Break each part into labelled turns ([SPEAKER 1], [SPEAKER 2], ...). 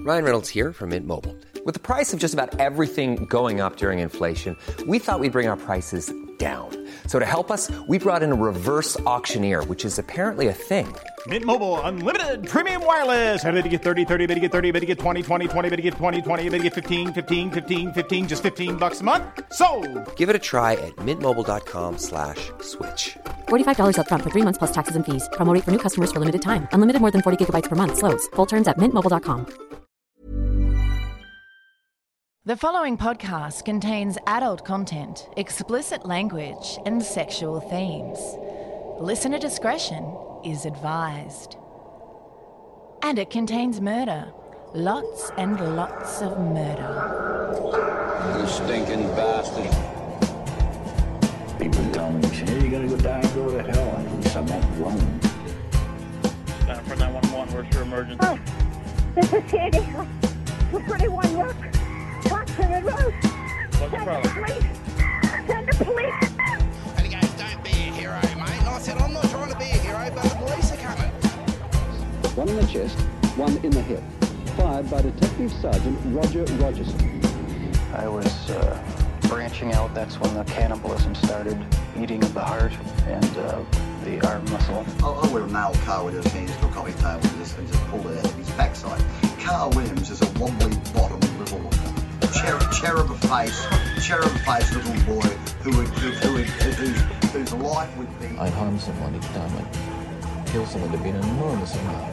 [SPEAKER 1] Ryan Reynolds here from Mint Mobile. With the price of just about everything going up during inflation, we thought we'd bring our prices down. So to help us, we brought in a reverse auctioneer, which is apparently a thing.
[SPEAKER 2] Mint Mobile Unlimited Premium Wireless. How to get 30, 30, bit to get 30, bit to get 20, 20, 20, bit to get 20, 20, bit to get 15, 15, 15, 15, just $15 a month? Sold!
[SPEAKER 1] Give it a try at mintmobile.com/switch.
[SPEAKER 3] $45 up front for 3 months plus taxes and fees. Promo rate for new customers for limited time. Unlimited more than 40 gigabytes per month. Slows full terms at mintmobile.com.
[SPEAKER 4] The following podcast contains adult content, explicit language, and sexual themes. Listener discretion is advised. And it contains murder. Lots and lots of murder.
[SPEAKER 5] You stinking bastard.
[SPEAKER 6] People tell me, hey, you're gonna go die and go to hell. And at least I'm not alone.
[SPEAKER 7] For 911, where's your emergency?
[SPEAKER 8] Oh, this is Sandy. 231 Rock. Watson Road.
[SPEAKER 7] What's the problem?
[SPEAKER 8] Send the police.
[SPEAKER 9] And he goes, don't be a hero, mate. And I said, I'm not trying to be a hero, but the police are coming.
[SPEAKER 10] One in the chest, one in the hip. Fired by Detective Sergeant Roger Rogerson.
[SPEAKER 11] I was branching out. That's when the cannibalism started. Eating of the heart and the arm muscle.
[SPEAKER 12] I would have nailed Carl with his hands to a coffee table and just pulled it out of his backside. Carl Williams is a wobbly bottom little cherub face little boy whose life would be.
[SPEAKER 13] I'd harm someone each time I'd kill someone. There'd be an enormous amount,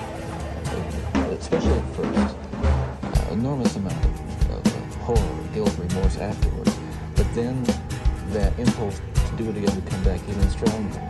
[SPEAKER 13] especially at first, enormous amount of horror, guilt, remorse afterwards. But then that impulse to do it again would come back even stronger.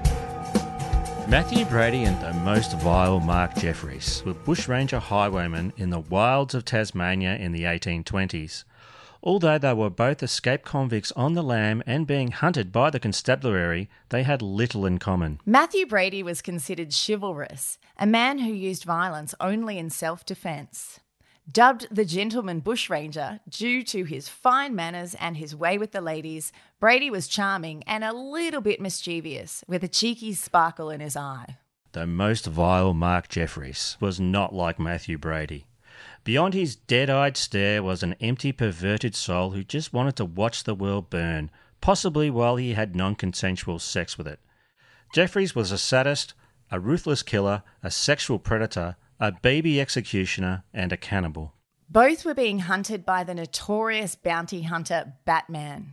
[SPEAKER 14] Matthew Brady and the most vile Mark Jeffries were bushranger highwaymen in the wilds of Tasmania in the 1820s. Although they were both escaped convicts on the lam and being hunted by the constabulary, they had little in common.
[SPEAKER 4] Matthew Brady was considered chivalrous, a man who used violence only in self-defence. Dubbed the gentleman bushranger due to his fine manners and his way with the ladies, Brady was charming and a little bit mischievous, with a cheeky sparkle in his eye.
[SPEAKER 14] The most vile Mark Jeffries was not like Matthew Brady. Beyond his dead-eyed stare was an empty, perverted soul who just wanted to watch the world burn, possibly while he had non-consensual sex with it. Jeffries was a sadist, a ruthless killer, a sexual predator, a baby executioner, and a cannibal.
[SPEAKER 4] Both were being hunted by the notorious bounty hunter Batman.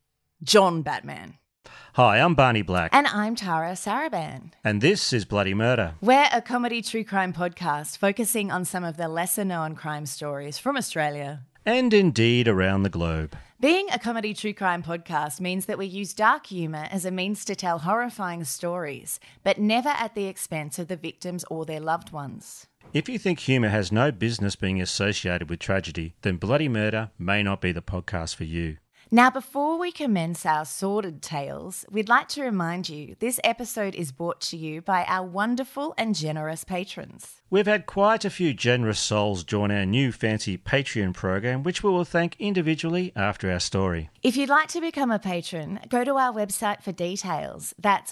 [SPEAKER 4] John Batman.
[SPEAKER 14] Hi, I'm Barney Black.
[SPEAKER 4] And I'm Tara Saraban.
[SPEAKER 14] And this is Bloody Murder.
[SPEAKER 4] We're a comedy true crime podcast focusing on some of the lesser-known crime stories from Australia.
[SPEAKER 14] And indeed around the globe.
[SPEAKER 4] Being a comedy true crime podcast means that we use dark humour as a means to tell horrifying stories, but never at the expense of the victims or their loved ones.
[SPEAKER 14] If you think humour has no business being associated with tragedy, then Bloody Murder may not be the podcast for you.
[SPEAKER 4] Now, before we commence our sordid tales, we'd like to remind you this episode is brought to you by our wonderful and generous patrons.
[SPEAKER 14] We've had quite a few generous souls join our new fancy Patreon program, which we will thank individually after our story.
[SPEAKER 4] If you'd like to become a patron, go to our website for details. That's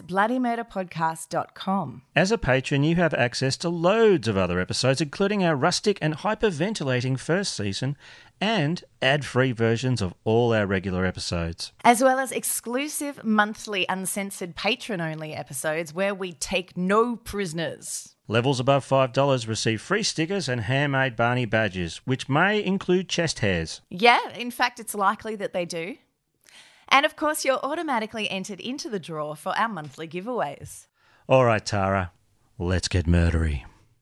[SPEAKER 4] bloodymurderpodcast.com.
[SPEAKER 14] As a patron, you have access to loads of other episodes, including our rustic and hyperventilating first season and ad-free versions of all our regular episodes.
[SPEAKER 4] As well as exclusive monthly uncensored patron-only episodes where we take no prisoners.
[SPEAKER 14] Levels above $5 receive free stickers and handmade Barney badges, which may include chest hairs.
[SPEAKER 4] Yeah, in fact, it's likely that they do. And of course, you're automatically entered into the draw for our monthly giveaways.
[SPEAKER 14] All right, Tara, let's get murdery.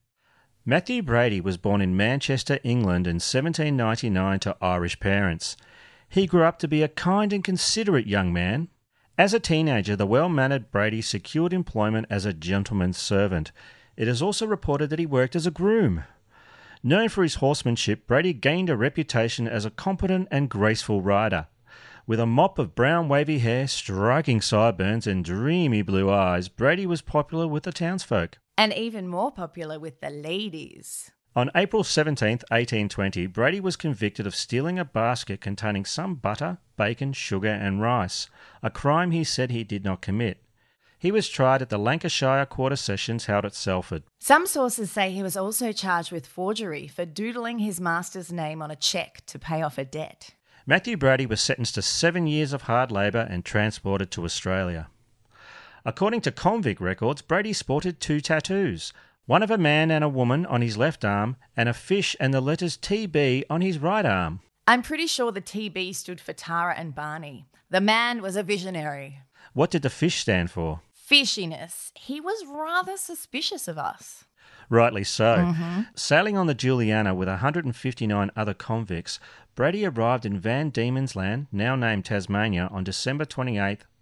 [SPEAKER 14] Matthew Brady was born in Manchester, England in 1799 to Irish parents. He grew up to be a kind and considerate young man. As a teenager, the well-mannered Brady secured employment as a gentleman's servant. It is also reported that he worked as a groom. Known for his horsemanship, Brady gained a reputation as a competent and graceful rider. With a mop of brown wavy hair, striking sideburns and dreamy blue eyes, Brady was popular with the townsfolk.
[SPEAKER 4] And even more popular with the ladies.
[SPEAKER 14] On April 17, 1820, Brady was convicted of stealing a basket containing some butter, bacon, sugar and rice, a crime he said he did not commit. He was tried at the Lancashire Quarter Sessions held at Salford.
[SPEAKER 4] Some sources say he was also charged with forgery for doodling his master's name on a cheque to pay off a debt.
[SPEAKER 14] Matthew Brady was sentenced to 7 years of hard labour and transported to Australia. According to convict records, Brady sported 2 tattoos, one of a man and a woman on his left arm and a fish and the letters TB on his right arm.
[SPEAKER 4] I'm pretty sure the TB stood for Tara and Barney. The man was a visionary.
[SPEAKER 14] What did the fish stand for?
[SPEAKER 4] Fishiness. He was rather suspicious of us.
[SPEAKER 14] Rightly so.
[SPEAKER 4] Mm-hmm.
[SPEAKER 14] Sailing on the Juliana with 159 other convicts, Brady arrived in Van Diemen's Land, now named Tasmania, on December 28,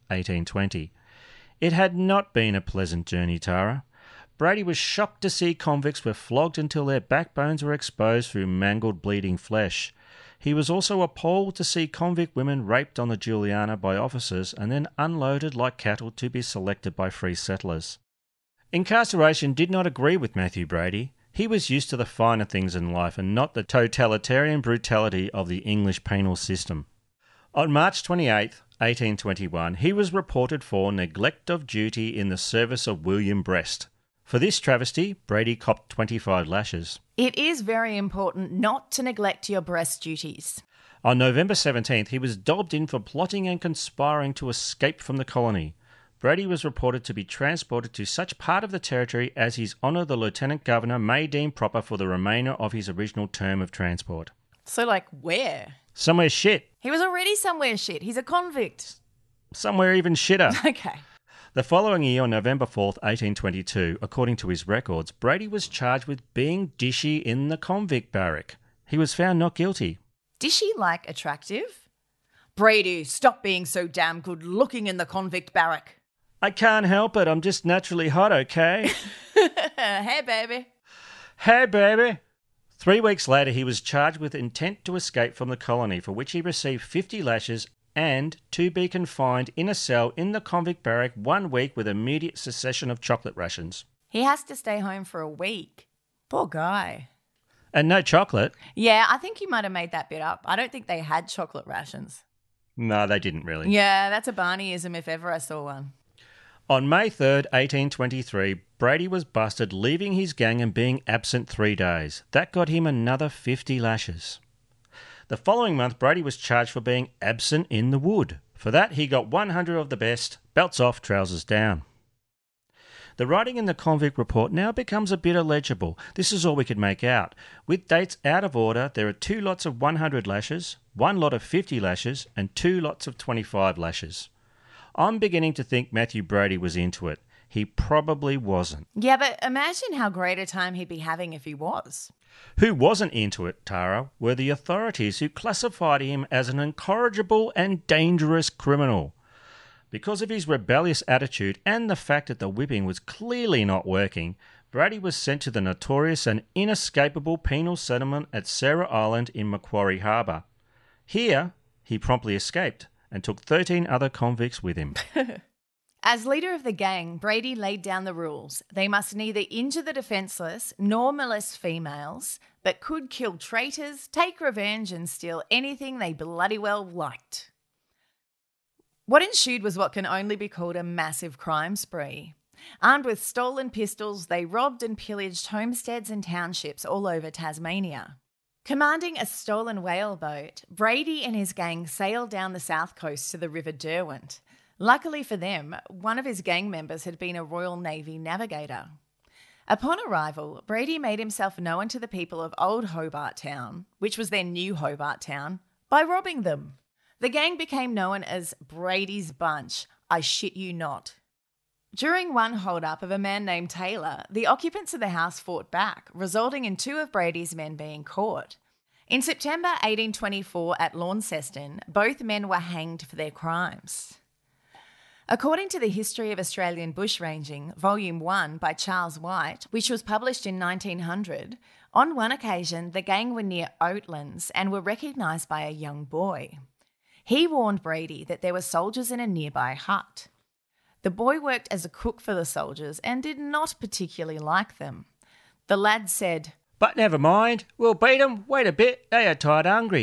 [SPEAKER 14] 1820. It had not been a pleasant journey, Tara. Brady was shocked to see convicts were flogged until their backbones were exposed through mangled, bleeding flesh. He was also appalled to see convict women raped on the Juliana by officers and then unloaded like cattle to be selected by free settlers. Incarceration did not agree with Matthew Brady. He was used to the finer things in life and not the totalitarian brutality of the English penal system. On March 28, 1821, he was reported for neglect of duty in the service of William Brest. For this travesty, Brady copped 25 lashes.
[SPEAKER 4] It is very important not to neglect your breast duties.
[SPEAKER 14] On November 17th, he was dobbed in for plotting and conspiring to escape from the colony. Brady was reported to be transported to such part of the territory as His Honour the Lieutenant Governor may deem proper for the remainder of his original term of transport.
[SPEAKER 4] So, like, where?
[SPEAKER 14] Somewhere shit.
[SPEAKER 4] He was already somewhere shit. He's a convict.
[SPEAKER 14] Somewhere even shitter.
[SPEAKER 4] Okay.
[SPEAKER 14] The following year, on November 4th, 1822, according to his records, Brady was charged with being dishy in the convict barrack. He was found not guilty.
[SPEAKER 4] Dishy like attractive? Brady, stop being so damn good looking in the convict barrack.
[SPEAKER 14] I can't help it. I'm just naturally hot, okay?
[SPEAKER 4] Hey, baby.
[SPEAKER 14] Hey, baby. 3 weeks later, he was charged with intent to escape from the colony, for which he received 50 lashes and to be confined in a cell in the convict barrack 1 week with immediate cessation of chocolate rations.
[SPEAKER 4] He has to stay home for a week. Poor guy.
[SPEAKER 14] And no chocolate?
[SPEAKER 4] Yeah, I think you might have made that bit up. I don't think they had chocolate rations.
[SPEAKER 14] No, they didn't really.
[SPEAKER 4] Yeah, that's a Barneyism if ever I saw one.
[SPEAKER 14] On May 3rd, 1823, Brady was busted leaving his gang and being absent 3 days. That got him another 50 lashes. The following month, Brady was charged for being absent in the wood. For that, he got 100 of the best, belts off, trousers down. The writing in the convict report now becomes a bit illegible. This is all we could make out. With dates out of order, there are 2 lots of 100 lashes, 1 lot of 50 lashes, and 2 lots of 25 lashes. I'm beginning to think Matthew Brady was into it. He probably wasn't.
[SPEAKER 4] Yeah, but imagine how great a time he'd be having if he was.
[SPEAKER 14] Who wasn't into it, Tara, were the authorities who classified him as an incorrigible and dangerous criminal. Because of his rebellious attitude and the fact that the whipping was clearly not working, Brady was sent to the notorious and inescapable penal settlement at Sarah Island in Macquarie Harbour. Here, he promptly escaped and took 13 other convicts with him.
[SPEAKER 4] As leader of the gang, Brady laid down the rules. They must neither injure the defenceless nor molest females, but could kill traitors, take revenge, and steal anything they bloody well liked. What ensued was what can only be called a massive crime spree. Armed with stolen pistols, they robbed and pillaged homesteads and townships all over Tasmania. Commanding a stolen whaleboat, Brady and his gang sailed down the south coast to the River Derwent. Luckily for them, one of his gang members had been a Royal Navy navigator. Upon arrival, Brady made himself known to the people of Old Hobart Town, which was their new Hobart Town, by robbing them. The gang became known as Brady's Bunch, I shit you not. During one hold-up of a man named Taylor, the occupants of the house fought back, resulting in 2 of Brady's men being caught. In September 1824 at Launceston, both men were hanged for their crimes. According to the History of Australian Bushranging, Volume 1 by Charles White, which was published in 1900, on one occasion the gang were near Oatlands and were recognised by a young boy. He warned Brady that there were soldiers in a nearby hut. The boy worked as a cook for the soldiers and did not particularly like them. The lad said,
[SPEAKER 14] "But never mind, we'll beat 'em. Wait a bit, they are tired hungry.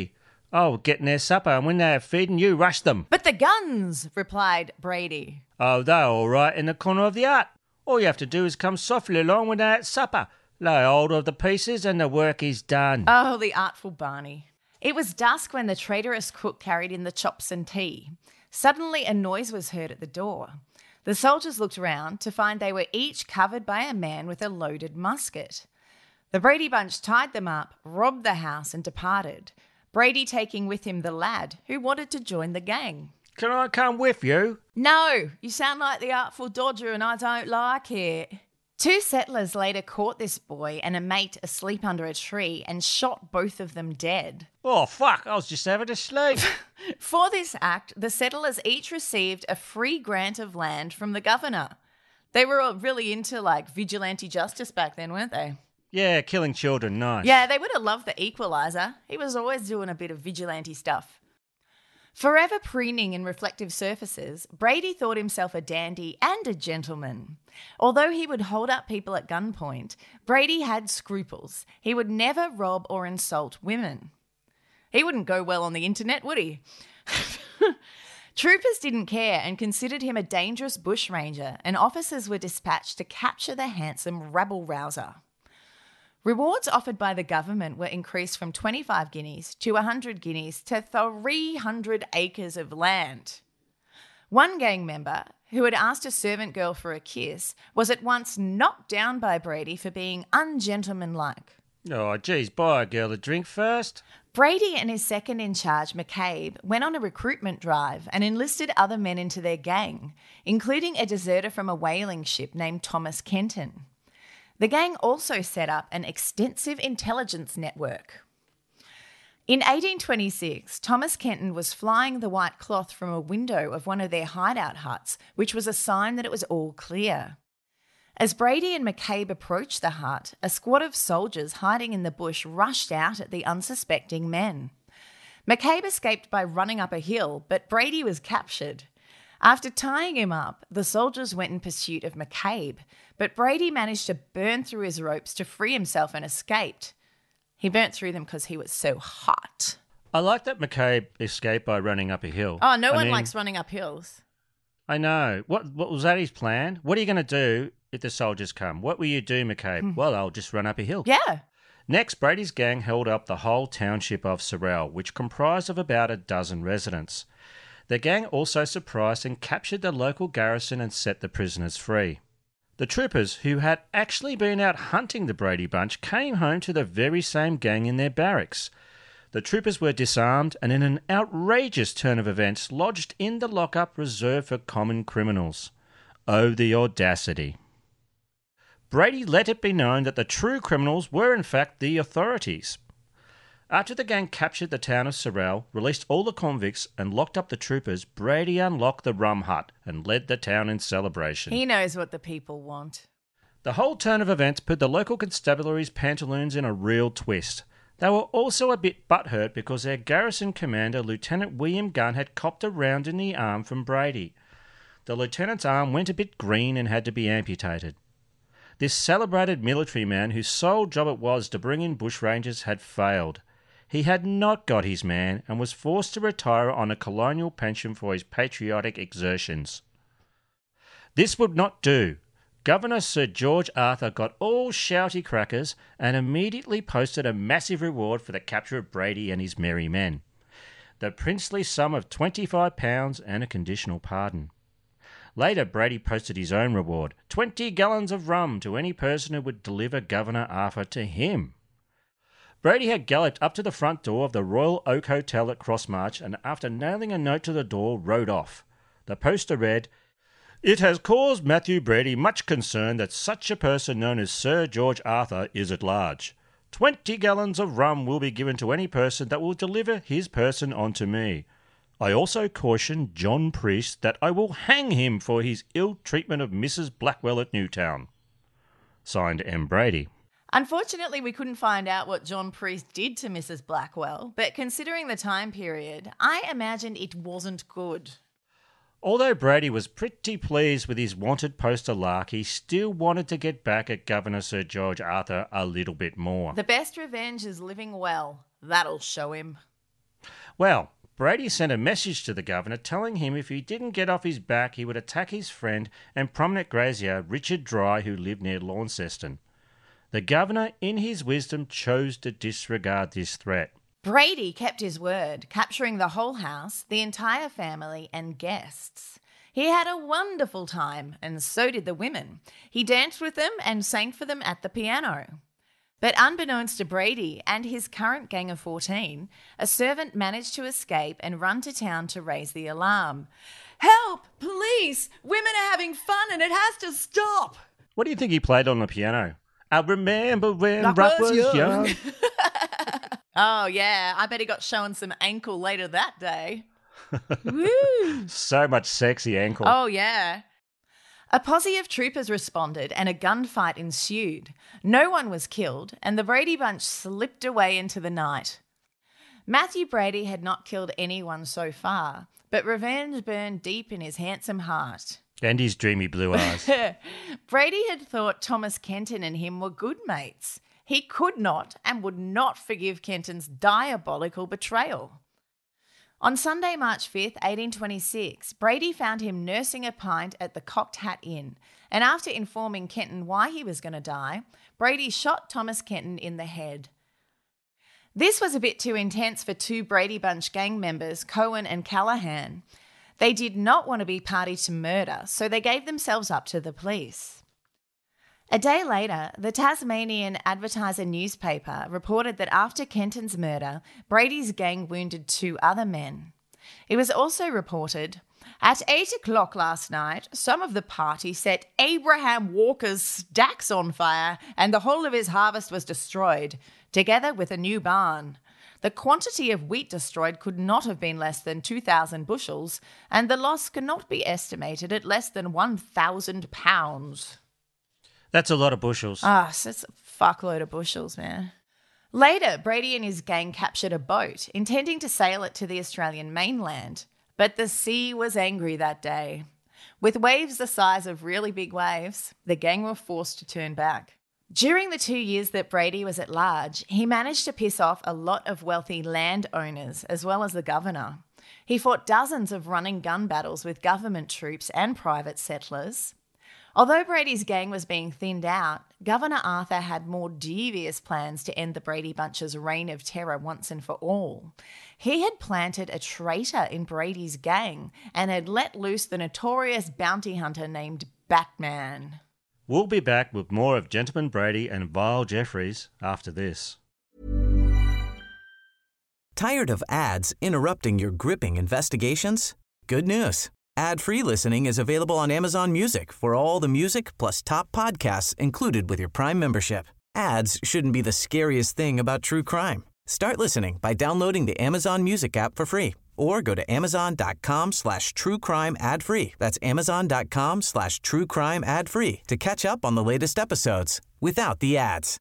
[SPEAKER 14] Oh, getting their supper, and when they have feeding, you rush them.
[SPEAKER 4] But the guns, replied Brady.
[SPEAKER 14] Oh, they're all right in the corner of the hut. All you have to do is come softly along when they're at supper. Lay hold of the pieces and the work is done.
[SPEAKER 4] Oh, the artful Barney. It was dusk when the traitorous cook carried in the chops and tea. Suddenly a noise was heard at the door. The soldiers looked round to find they were each covered by a man with a loaded musket. The Brady Bunch tied them up, robbed the house and departed, Brady taking with him the lad who wanted to join the gang.
[SPEAKER 14] Can I come with you?
[SPEAKER 4] No, you sound like the Artful Dodger and I don't like it. 2 settlers later caught this boy and a mate asleep under a tree and shot both of them dead.
[SPEAKER 14] Oh, fuck, I was just having a sleep.
[SPEAKER 4] For this act, the settlers each received a free grant of land from the governor. They were really into, vigilante justice back then, weren't they?
[SPEAKER 14] Yeah, killing children, nice.
[SPEAKER 4] Yeah, they would have loved the Equalizer. He was always doing a bit of vigilante stuff. Forever preening in reflective surfaces, Brady thought himself a dandy and a gentleman. Although he would hold up people at gunpoint, Brady had scruples. He would never rob or insult women. He wouldn't go well on the internet, would he? Troopers didn't care and considered him a dangerous bushranger, and officers were dispatched to capture the handsome rabble-rouser. Rewards offered by the government were increased from 25 guineas to 100 guineas to 300 acres of land. One gang member, who had asked a servant girl for a kiss, was at once knocked down by Brady for being ungentlemanlike.
[SPEAKER 14] Oh, geez, buy a girl a drink first.
[SPEAKER 4] Brady and his second in charge, McCabe, went on a recruitment drive and enlisted other men into their gang, including a deserter from a whaling ship named Thomas Kenton. The gang also set up an extensive intelligence network. In 1826, Thomas Kenton was flying the white cloth from a window of one of their hideout huts, which was a sign that it was all clear. As Brady and McCabe approached the hut, a squad of soldiers hiding in the bush rushed out at the unsuspecting men. McCabe escaped by running up a hill, but Brady was captured. After tying him up, the soldiers went in pursuit of McCabe, but Brady managed to burn through his ropes to free himself and escaped. He burnt through them because he was so hot.
[SPEAKER 14] I like that McCabe escaped by running up a hill.
[SPEAKER 4] Oh, no one likes running up hills.
[SPEAKER 14] I know. What was that his plan? What are you going to do if the soldiers come? What will you do, McCabe? Well, I'll just run up a hill.
[SPEAKER 4] Yeah.
[SPEAKER 14] Next, Brady's gang held up the whole township of Sorrel, which comprised of about a dozen residents. The gang also surprised and captured the local garrison and set the prisoners free. The troopers, who had actually been out hunting the Brady Bunch, came home to the very same gang in their barracks. The troopers were disarmed and, in an outrageous turn of events, lodged in the lockup reserved for common criminals. Oh, the audacity. Brady let it be known that the true criminals were in fact the authorities. After the gang captured the town of Sorrel, released all the convicts and locked up the troopers, Brady unlocked the rum hut and led the town in celebration.
[SPEAKER 4] He knows what the people want.
[SPEAKER 14] The whole turn of events put the local constabulary's pantaloons in a real twist. They were also a bit butthurt because their garrison commander, Lieutenant William Gunn, had copped a round in the arm from Brady. The lieutenant's arm went a bit green and had to be amputated. This celebrated military man, whose sole job it was to bring in bushrangers, had failed. He had not got his man and was forced to retire on a colonial pension for his patriotic exertions. This would not do. Governor Sir George Arthur got all shouty crackers and immediately posted a massive reward for the capture of Brady and his merry men. The princely sum of £25 and a conditional pardon. Later, Brady posted his own reward, 20 gallons of rum to any person who would deliver Governor Arthur to him. Brady had galloped up to the front door of the Royal Oak Hotel at Crossmarch and, after nailing a note to the door, rode off. The poster read, "It has caused Matthew Brady much concern that such a person known as Sir George Arthur is at large. 20 gallons of rum will be given to any person that will deliver his person unto me. I also caution John Priest that I will hang him for his ill treatment of Mrs. Blackwell at Newtown." Signed, M. Brady.
[SPEAKER 4] Unfortunately, we couldn't find out what John Priest did to Mrs. Blackwell, but considering the time period, I imagined it wasn't good.
[SPEAKER 14] Although Brady was pretty pleased with his wanted poster lark, he still wanted to get back at Governor Sir George Arthur a little bit more.
[SPEAKER 4] The best revenge is living well. That'll show him.
[SPEAKER 14] Well, Brady sent a message to the governor telling him if he didn't get off his back, he would attack his friend and prominent grazier Richard Dry, who lived near Launceston. The governor, in his wisdom, chose to disregard this threat.
[SPEAKER 4] Brady kept his word, capturing the whole house, the entire family, and guests. He had a wonderful time, and so did the women. He danced with them and sang for them at the piano. But unbeknownst to Brady and his current gang of 14, a servant managed to escape and run to town to raise the alarm. "Help! Police! Women are having fun and it has to stop!"
[SPEAKER 14] What do you think he played on the piano? I remember when Rock was young.
[SPEAKER 4] Oh, yeah. I bet he got shown some ankle later that day. Woo!
[SPEAKER 14] So much sexy ankle.
[SPEAKER 4] Oh, yeah. A posse of troopers responded and a gunfight ensued. No one was killed and the Brady Bunch slipped away into the night. Matthew Brady had not killed anyone so far, but revenge burned deep in his handsome heart.
[SPEAKER 14] And his dreamy blue eyes.
[SPEAKER 4] Brady had thought Thomas Kenton and him were good mates. He could not and would not forgive Kenton's diabolical betrayal. On Sunday, March 5th, 1826, Brady found him nursing a pint at the Cocked Hat Inn, and after informing Kenton why he was going to die, Brady shot Thomas Kenton in the head. This was a bit too intense for two Brady Bunch gang members, Cohen and Callahan. They did not want to be party to murder, so they gave themselves up to the police. A day later, the Tasmanian Advertiser newspaper reported that after Kenton's murder, Brady's gang wounded 2 other men. It was also reported, "At 8 o'clock last night, some of the party set Abraham Walker's stacks on fire and the whole of his harvest was destroyed, together with a new barn. The quantity of wheat destroyed could not have been less than 2,000 bushels, and the loss cannot be estimated at less than 1,000 pounds.
[SPEAKER 14] That's a lot of bushels.
[SPEAKER 4] So it's a fuckload of bushels, man. Later, Brady and his gang captured a boat, intending to sail it to the Australian mainland. But the sea was angry that day. With waves the size of really big waves, the gang were forced to turn back. During the 2 years that Brady was at large, he managed to piss off a lot of wealthy landowners as well as the governor. He fought dozens of running gun battles with government troops and private settlers. Although Brady's gang was being thinned out, Governor Arthur had more devious plans to end the Brady Bunch's reign of terror once and for all. He had planted a traitor in Brady's gang and had let loose the notorious bounty hunter named Batman.
[SPEAKER 14] We'll be back with more of Gentleman Brady and Vile Jeffries after this.
[SPEAKER 15] Tired of ads interrupting your gripping investigations? Good news. Ad-free listening is available on Amazon Music for all the music plus top podcasts included with your Prime membership. Ads shouldn't be the scariest thing about true crime. Start listening by downloading the Amazon Music app for free or go to amazon.com/truecrime ad-free. That's amazon.com/truecrime ad-free to catch up on the latest episodes without the ads.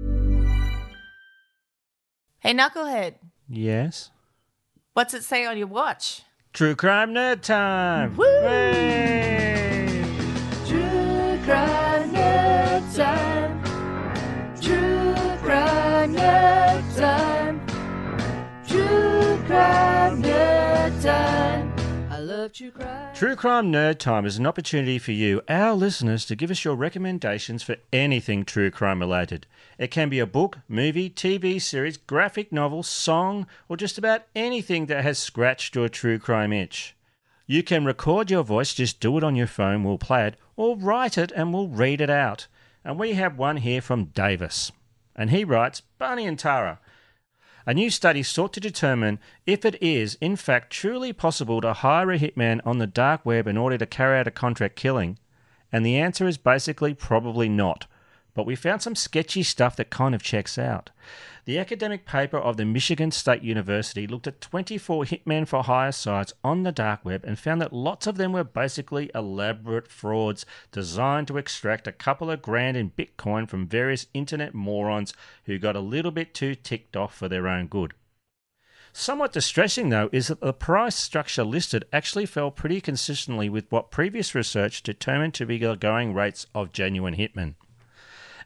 [SPEAKER 4] Hey, Knucklehead.
[SPEAKER 14] Yes?
[SPEAKER 4] What's it say on your watch?
[SPEAKER 14] True Crime Nerd Time!
[SPEAKER 4] Woo!
[SPEAKER 14] Hey!
[SPEAKER 16] True Crime Nerd Time! True Crime Nerd Time! True Crime Nerd Time! I love True Crime.
[SPEAKER 14] True Crime Nerd Time is an opportunity for you, our listeners, to give us your recommendations for anything true crime related. It can be a book, movie, TV series, graphic novel, song, or just about anything that has scratched your true crime itch. You can record your voice, just do it on your phone, we'll play it, or write it and we'll read it out. And we have one here from Davis. And he writes, Barney and Tara, a new study sought to determine if it is, in fact, truly possible to hire a hitman on the dark web in order to carry out a contract killing. And the answer is basically probably not. But we found some sketchy stuff that kind of checks out. The academic paper of the Michigan State University looked at 24 hitman for hire sites on the dark web and found that lots of them were basically elaborate frauds designed to extract a couple of grand in Bitcoin from various internet morons who got a little bit too ticked off for their own good. Somewhat distressing, though, is that the price structure listed actually fell pretty consistently with what previous research determined to be the going rates of genuine hitmen.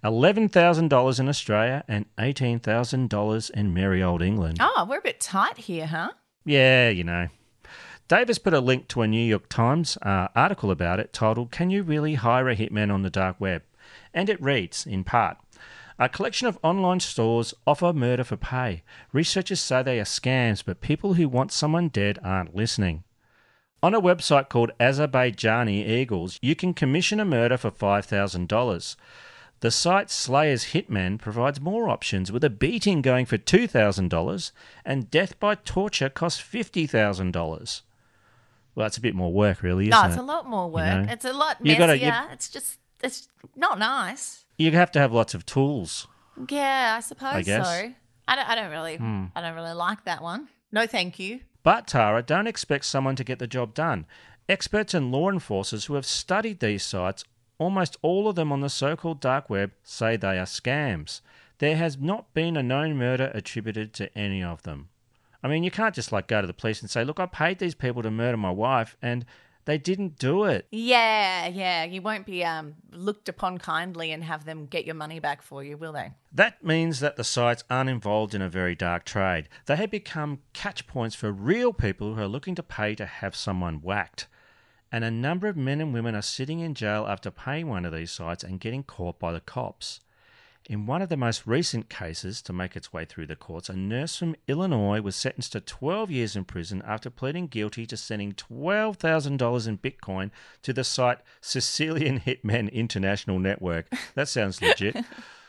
[SPEAKER 14] $11,000 in Australia and $18,000 in merry old England.
[SPEAKER 4] Oh, we're a bit tight here, huh?
[SPEAKER 14] Yeah, you know. Davis put a link to a New York Times article about it titled, "Can You Really Hire a Hitman on the Dark Web?" And it reads, in part, "A collection of online stores offer murder for pay. Researchers say they are scams, but people who want someone dead aren't listening. On a website called Azerbaijani Eagles, you can commission a murder for $5,000. The site Slayer's Hitman provides more options, with a beating going for $2,000 and death by torture costs $50,000. Well, that's a bit more work, really, isn't it?
[SPEAKER 4] No, it's a lot more work.
[SPEAKER 14] You know?
[SPEAKER 4] It's a lot
[SPEAKER 14] You
[SPEAKER 4] messier.
[SPEAKER 14] gotta-
[SPEAKER 4] It's not nice.
[SPEAKER 14] You have to have lots of tools.
[SPEAKER 4] Yeah, I suppose
[SPEAKER 14] I guess.
[SPEAKER 4] so. I don't really like that one. No, thank you.
[SPEAKER 14] But, Tara, don't expect someone to get the job done. Experts and law enforcers who have studied these sites, almost all of them on the so-called dark web, say they are scams. There has not been a known murder attributed to any of them. I mean, you can't just go to the police and say, look, I paid these people to murder my wife and they didn't do it.
[SPEAKER 4] Yeah. You won't be looked upon kindly and have them get your money back for you, will they?
[SPEAKER 14] That means that the sites aren't involved in a very dark trade. They have become catch points for real people who are looking to pay to have someone whacked. And a number of men and women are sitting in jail after paying one of these sites and getting caught by the cops. In one of the most recent cases to make its way through the courts, a nurse from Illinois was sentenced to 12 years in prison after pleading guilty to sending $12,000 in Bitcoin to the site Sicilian Hitmen International Network. That sounds legit.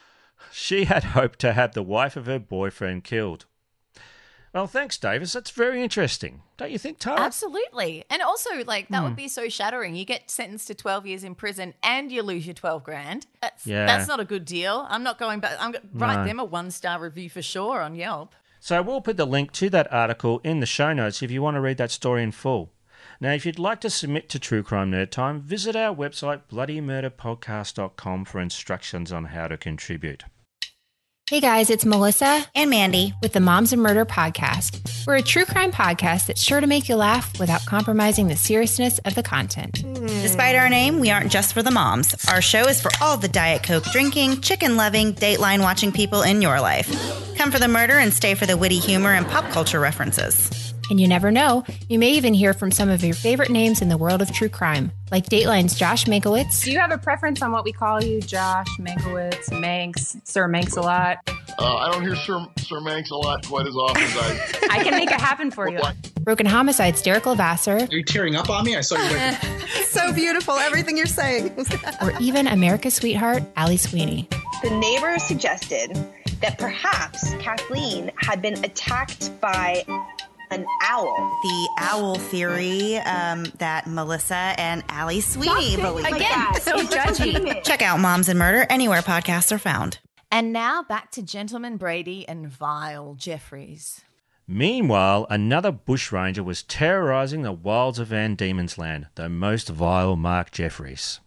[SPEAKER 14] She had hoped to have the wife of her boyfriend killed. Well, thanks, Davis. That's very interesting. Don't you think, Tara?
[SPEAKER 4] Absolutely. And also, that would be so shattering. You get sentenced to 12 years in prison and you lose your 12 grand. That's not a good deal. I'm not going back. I'm going to write them a 1-star review for sure on Yelp.
[SPEAKER 14] So we'll put the link to that article in the show notes if you want to read that story in full. Now, if you'd like to submit to True Crime Nerd Time, visit our website, bloodymurderpodcast.com, for instructions on how to contribute.
[SPEAKER 17] Hey guys, it's Melissa and Mandy with the Moms and Murder Podcast. We're a true crime podcast that's sure to make you laugh without compromising the seriousness of the content.
[SPEAKER 18] Despite our name, we aren't just for the moms. Our show is for all the Diet Coke drinking, chicken loving, Dateline watching people in your life. Come for the murder and stay for the witty humor and pop culture references.
[SPEAKER 17] And you never know, you may even hear from some of your favorite names in the world of true crime, like Dateline's Josh Mankiewicz.
[SPEAKER 19] Do you have a preference on what we call you? Josh, Mankiewicz, Manx, Sir Manx a lot?
[SPEAKER 20] I don't hear Sir Manx a lot quite as often as I...
[SPEAKER 19] I can make it happen for you.
[SPEAKER 17] Broken Homicide's Derek Levasseur.
[SPEAKER 21] Are you tearing up on me? I saw you like...
[SPEAKER 18] So beautiful, everything you're saying.
[SPEAKER 17] Or even America's sweetheart, Allie Sweeney.
[SPEAKER 22] The neighbors suggested that perhaps Kathleen had been attacked by an owl.
[SPEAKER 18] The owl theory that Melissa and Allie Sweeney believe.
[SPEAKER 4] Again, so judgy.
[SPEAKER 18] Check out Moms and Murder anywhere podcasts are found.
[SPEAKER 4] And now back to Gentleman Brady and Vile Jeffries.
[SPEAKER 14] Meanwhile, another bushranger was terrorising the wilds of Van Diemen's Land, the most vile Mark Jeffries.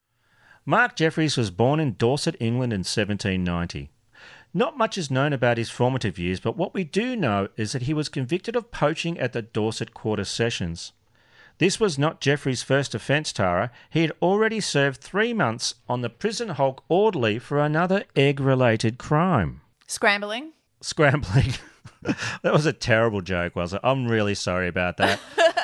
[SPEAKER 14] Mark Jeffries was born in Dorset, England in 1790. Not much is known about his formative years, but what we do know is that he was convicted of poaching at the Dorset Quarter Sessions. This was not Jeffries' first offence, Tara. He had already served 3 months on the prison hulk orderly for another egg-related crime.
[SPEAKER 4] Scrambling.
[SPEAKER 14] That was a terrible joke, was it? I'm really sorry about that.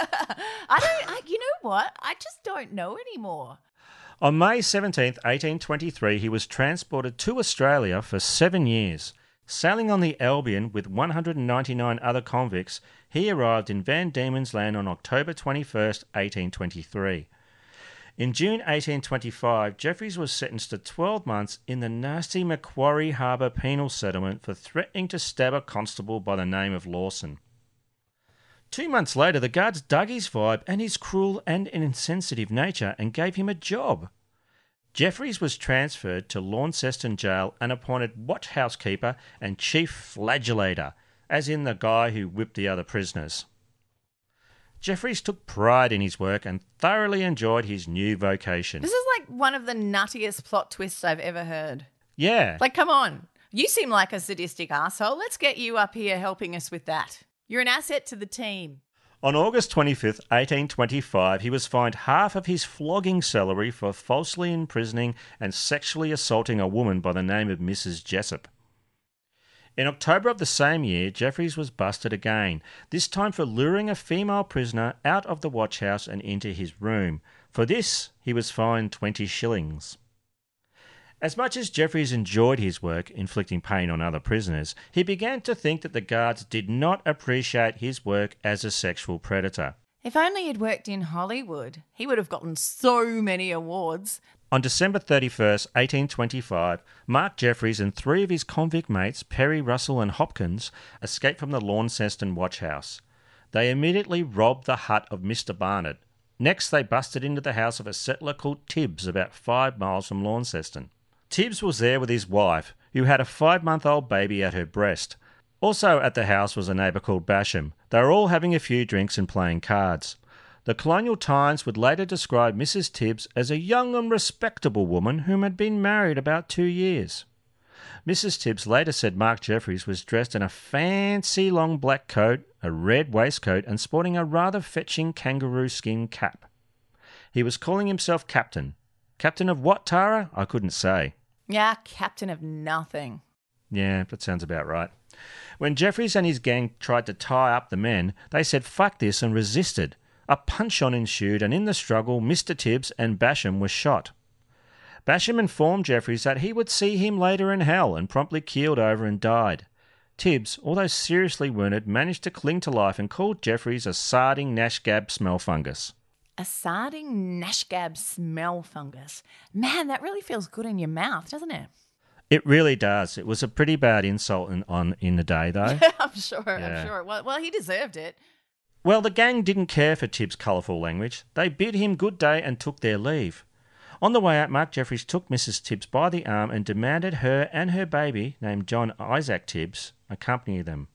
[SPEAKER 4] You know what? I just don't know anymore.
[SPEAKER 14] On May 17th, 1823, he was transported to Australia for 7 years. Sailing on the Albion with 199 other convicts, he arrived in Van Diemen's Land on October 21st, 1823. In June 1825, Jeffries was sentenced to 12 months in the nasty Macquarie Harbour penal settlement for threatening to stab a constable by the name of Lawson. 2 months later, the guards dug his vibe and his cruel and insensitive nature and gave him a job. Jeffries was transferred to Launceston Jail and appointed watch housekeeper and chief flagellator, as in the guy who whipped the other prisoners. Jeffries took pride in his work and thoroughly enjoyed his new vocation.
[SPEAKER 4] This is like one of the nuttiest plot twists I've ever heard.
[SPEAKER 14] Yeah.
[SPEAKER 4] Come on. You seem like a sadistic asshole. Let's get you up here helping us with that. You're an asset to the team.
[SPEAKER 14] On August 25th, 1825, he was fined half of his flogging salary for falsely imprisoning and sexually assaulting a woman by the name of Mrs. Jessup. In October of the same year, Jeffries was busted again, this time for luring a female prisoner out of the watch house and into his room. For this, he was fined 20 shillings. As much as Jeffries enjoyed his work, inflicting pain on other prisoners, he began to think that the guards did not appreciate his work as a sexual predator.
[SPEAKER 4] If only he'd worked in Hollywood, he would have gotten so many awards.
[SPEAKER 14] On December 31st, 1825, Mark Jeffries and 3 of his convict mates, Perry, Russell and Hopkins, escaped from the Launceston watch house. They immediately robbed the hut of Mr. Barnett. Next, they busted into the house of a settler called Tibbs, about 5 miles from Launceston. Tibbs was there with his wife, who had a 5-month-old baby at her breast. Also at the house was a neighbour called Basham. They were all having a few drinks and playing cards. The Colonial Times would later describe Mrs. Tibbs as a young and respectable woman whom had been married about 2 years. Mrs. Tibbs later said Mark Jeffries was dressed in a fancy long black coat, a red waistcoat, and sporting a rather fetching kangaroo skin cap. He was calling himself Captain. Captain of what, Tara? I couldn't say.
[SPEAKER 4] Yeah, captain of nothing.
[SPEAKER 14] Yeah, that sounds about right. When Jeffries and his gang tried to tie up the men, they said fuck this and resisted. A punch-on ensued, and in the struggle, Mr. Tibbs and Basham were shot. Basham informed Jeffries that he would see him later in hell and promptly keeled over and died. Tibbs, although seriously wounded, managed to cling to life and called Jeffries a sarding nashgab smell fungus.
[SPEAKER 4] A sarding nashgab smell fungus. Man, that really feels good in your mouth, doesn't it?
[SPEAKER 14] It really does. It was a pretty bad insult in the day, though.
[SPEAKER 4] I'm sure. Well, he deserved it.
[SPEAKER 14] Well, the gang didn't care for Tibbs' colourful language. They bid him good day and took their leave. On the way out, Mark Jeffries took Mrs. Tibbs by the arm and demanded her and her baby, named John Isaac Tibbs, accompany them.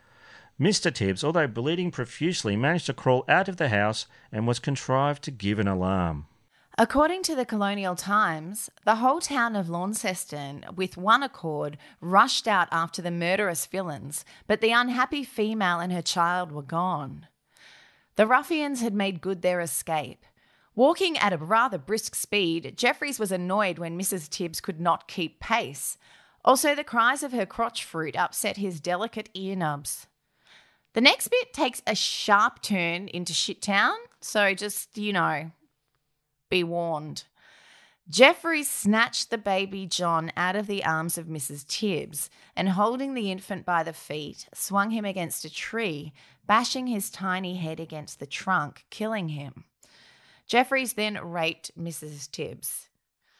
[SPEAKER 14] Mr. Tibbs, although bleeding profusely, managed to crawl out of the house and was contrived to give an alarm.
[SPEAKER 4] According to the Colonial Times, the whole town of Launceston, with one accord, rushed out after the murderous villains, but the unhappy female and her child were gone. The ruffians had made good their escape. Walking at a rather brisk speed, Jeffries was annoyed when Mrs. Tibbs could not keep pace. Also, the cries of her crotch fruit upset his delicate ear nubs. The next bit takes a sharp turn into Shittown, so just, be warned. Jeffries snatched the baby John out of the arms of Mrs. Tibbs and, holding the infant by the feet, swung him against a tree, bashing his tiny head against the trunk, killing him. Jeffries then raped Mrs. Tibbs.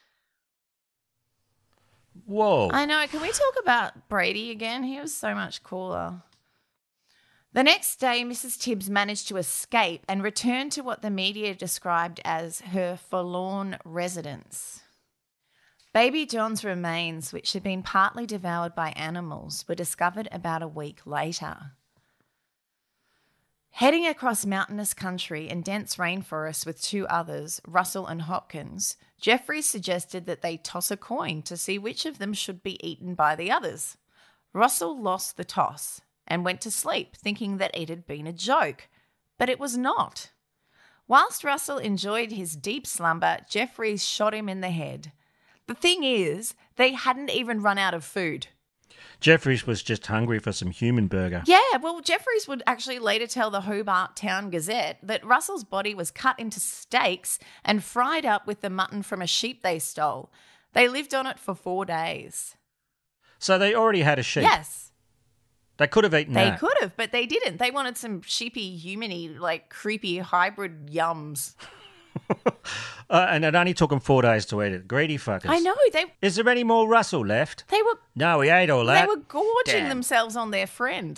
[SPEAKER 14] Whoa.
[SPEAKER 4] I know. Can we talk about Brady again? He was so much cooler. The next day, Mrs. Tibbs managed to escape and return to what the media described as her forlorn residence. Baby John's remains, which had been partly devoured by animals, were discovered about a week later. Heading across mountainous country and dense rainforests with 2 others, Russell and Hopkins, Jeffries suggested that they toss a coin to see which of them should be eaten by the others. Russell lost the toss and went to sleep, thinking that it had been a joke. But it was not. Whilst Russell enjoyed his deep slumber, Jeffries shot him in the head. The thing is, they hadn't even run out of food.
[SPEAKER 14] Jeffries was just hungry for some human burger.
[SPEAKER 4] Yeah, well, Jeffries would actually later tell the Hobart Town Gazette that Russell's body was cut into steaks and fried up with the mutton from a sheep they stole. They lived on it for 4 days.
[SPEAKER 14] So they already had a sheep?
[SPEAKER 4] Yes.
[SPEAKER 14] They could have eaten that.
[SPEAKER 4] They could have, but they didn't. They wanted some sheepy, humany, creepy hybrid yums.
[SPEAKER 14] And it only took them 4 days to eat it. Greedy fuckers.
[SPEAKER 4] I know.
[SPEAKER 14] Is there any more Russell left?
[SPEAKER 4] They were...
[SPEAKER 14] No, we ate all that.
[SPEAKER 4] They were gorging themselves on their friend.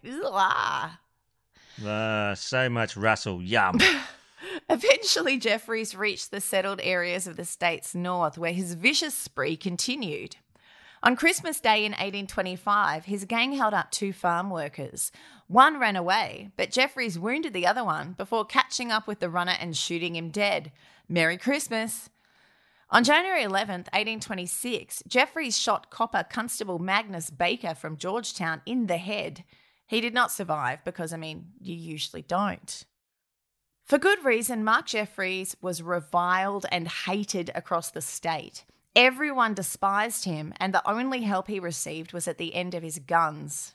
[SPEAKER 14] So much Russell. Yum.
[SPEAKER 4] Eventually, Jeffries reached the settled areas of the state's north, where his vicious spree continued. On Christmas Day in 1825, his gang held up 2 farm workers. One ran away, but Jeffries wounded the other one before catching up with the runner and shooting him dead. Merry Christmas. On January 11th, 1826, Jeffries shot copper Constable Magnus Baker from Georgetown in the head. He did not survive because, you usually don't. For good reason, Mark Jeffries was reviled and hated across the state. Everyone despised him, and the only help he received was at the end of his guns.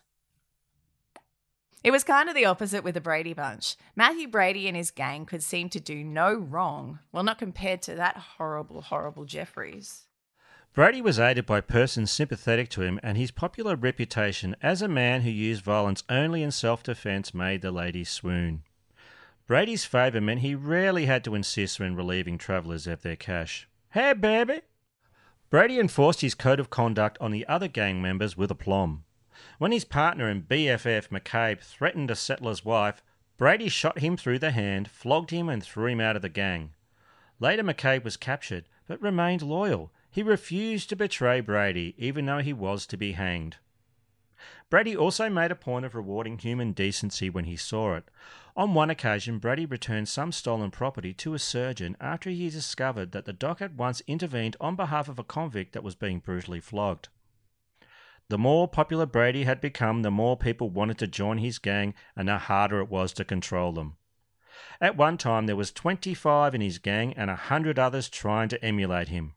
[SPEAKER 4] It was kind of the opposite with the Brady Bunch. Matthew Brady and his gang could seem to do no wrong. Well, not compared to that horrible, horrible Jeffries.
[SPEAKER 14] Brady was aided by persons sympathetic to him, and his popular reputation as a man who used violence only in self-defence made the ladies swoon. Brady's favour meant he rarely had to insist when relieving travellers of their cash. Hey, baby! Brady enforced his code of conduct on the other gang members with aplomb. When his partner and BFF McCabe threatened a settler's wife, Brady shot him through the hand, flogged him and threw him out of the gang. Later McCabe was captured, but remained loyal. He refused to betray Brady, even though he was to be hanged. Brady also made a point of rewarding human decency when he saw it. On one occasion, Brady returned some stolen property to a surgeon after he discovered that the doc had once intervened on behalf of a convict that was being brutally flogged. The more popular Brady had become, the more people wanted to join his gang, and the harder it was to control them. At one time, there was 25 in his gang and 100 others trying to emulate him.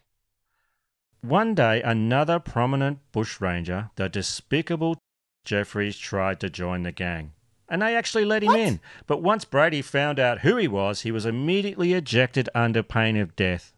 [SPEAKER 14] One day, another prominent bushranger, the despicable Jeffries, tried to join the gang. And they actually let him in. But once Brady found out who he was immediately ejected under pain of death.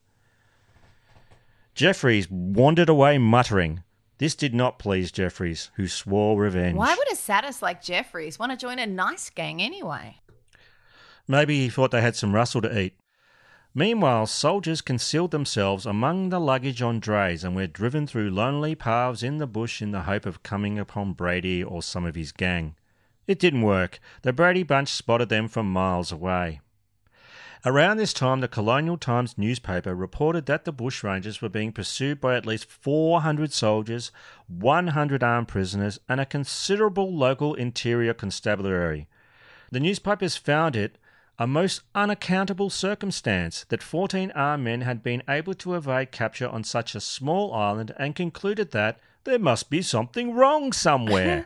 [SPEAKER 14] Jeffries wandered away muttering. This did not please Jeffries, who swore revenge.
[SPEAKER 4] Why would a sadist like Jeffries want to join a nice gang anyway?
[SPEAKER 14] Maybe he thought they had some rustle to eat. Meanwhile, soldiers concealed themselves among the luggage on drays and were driven through lonely paths in the bush in the hope of coming upon Brady or some of his gang. It didn't work. The Brady Bunch spotted them from miles away. Around this time, the Colonial Times newspaper reported that the bushrangers were being pursued by at least 400 soldiers, 100 armed prisoners, and a considerable local interior constabulary. The newspapers found it a most unaccountable circumstance that 14 armed men had been able to evade capture on such a small island, and concluded that there must be something wrong somewhere.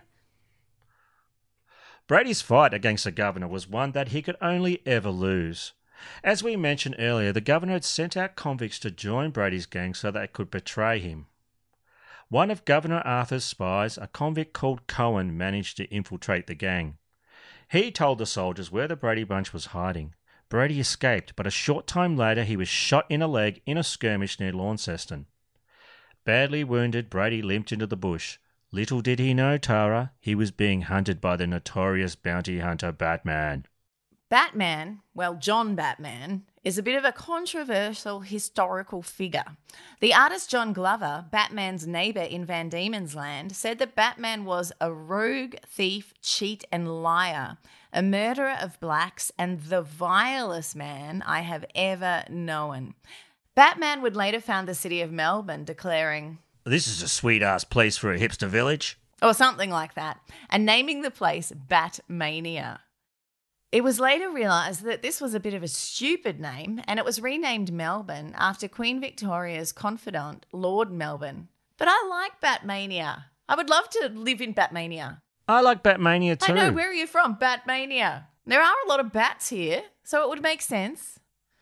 [SPEAKER 14] Brady's fight against the governor was one that he could only ever lose. As we mentioned earlier, the governor had sent out convicts to join Brady's gang so they could betray him. One of Governor Arthur's spies, a convict called Cohen, managed to infiltrate the gang. He told the soldiers where the Brady Bunch was hiding. Brady escaped, but a short time later he was shot in the leg in a skirmish near Launceston. Badly wounded, Brady limped into the bush. Little did he know, Tara, he was being hunted by the notorious bounty hunter Batman.
[SPEAKER 4] Batman, well, John Batman, is a bit of a controversial historical figure. The artist John Glover, Batman's neighbour in Van Diemen's Land, said that Batman was a rogue, thief, cheat and liar, a murderer of blacks and the vilest man I have ever known. Batman would later found the city of Melbourne, declaring,
[SPEAKER 14] "This is a sweet-ass place for a hipster village,"
[SPEAKER 4] or something like that, and naming the place Batmania. It was later realised that this was a bit of a stupid name, and it was renamed Melbourne after Queen Victoria's confidant, Lord Melbourne. But I like Batmania. I would love to live in Batmania.
[SPEAKER 14] I like Batmania too.
[SPEAKER 4] I know, where are you from? Batmania. There are a lot of bats here, so it would make sense.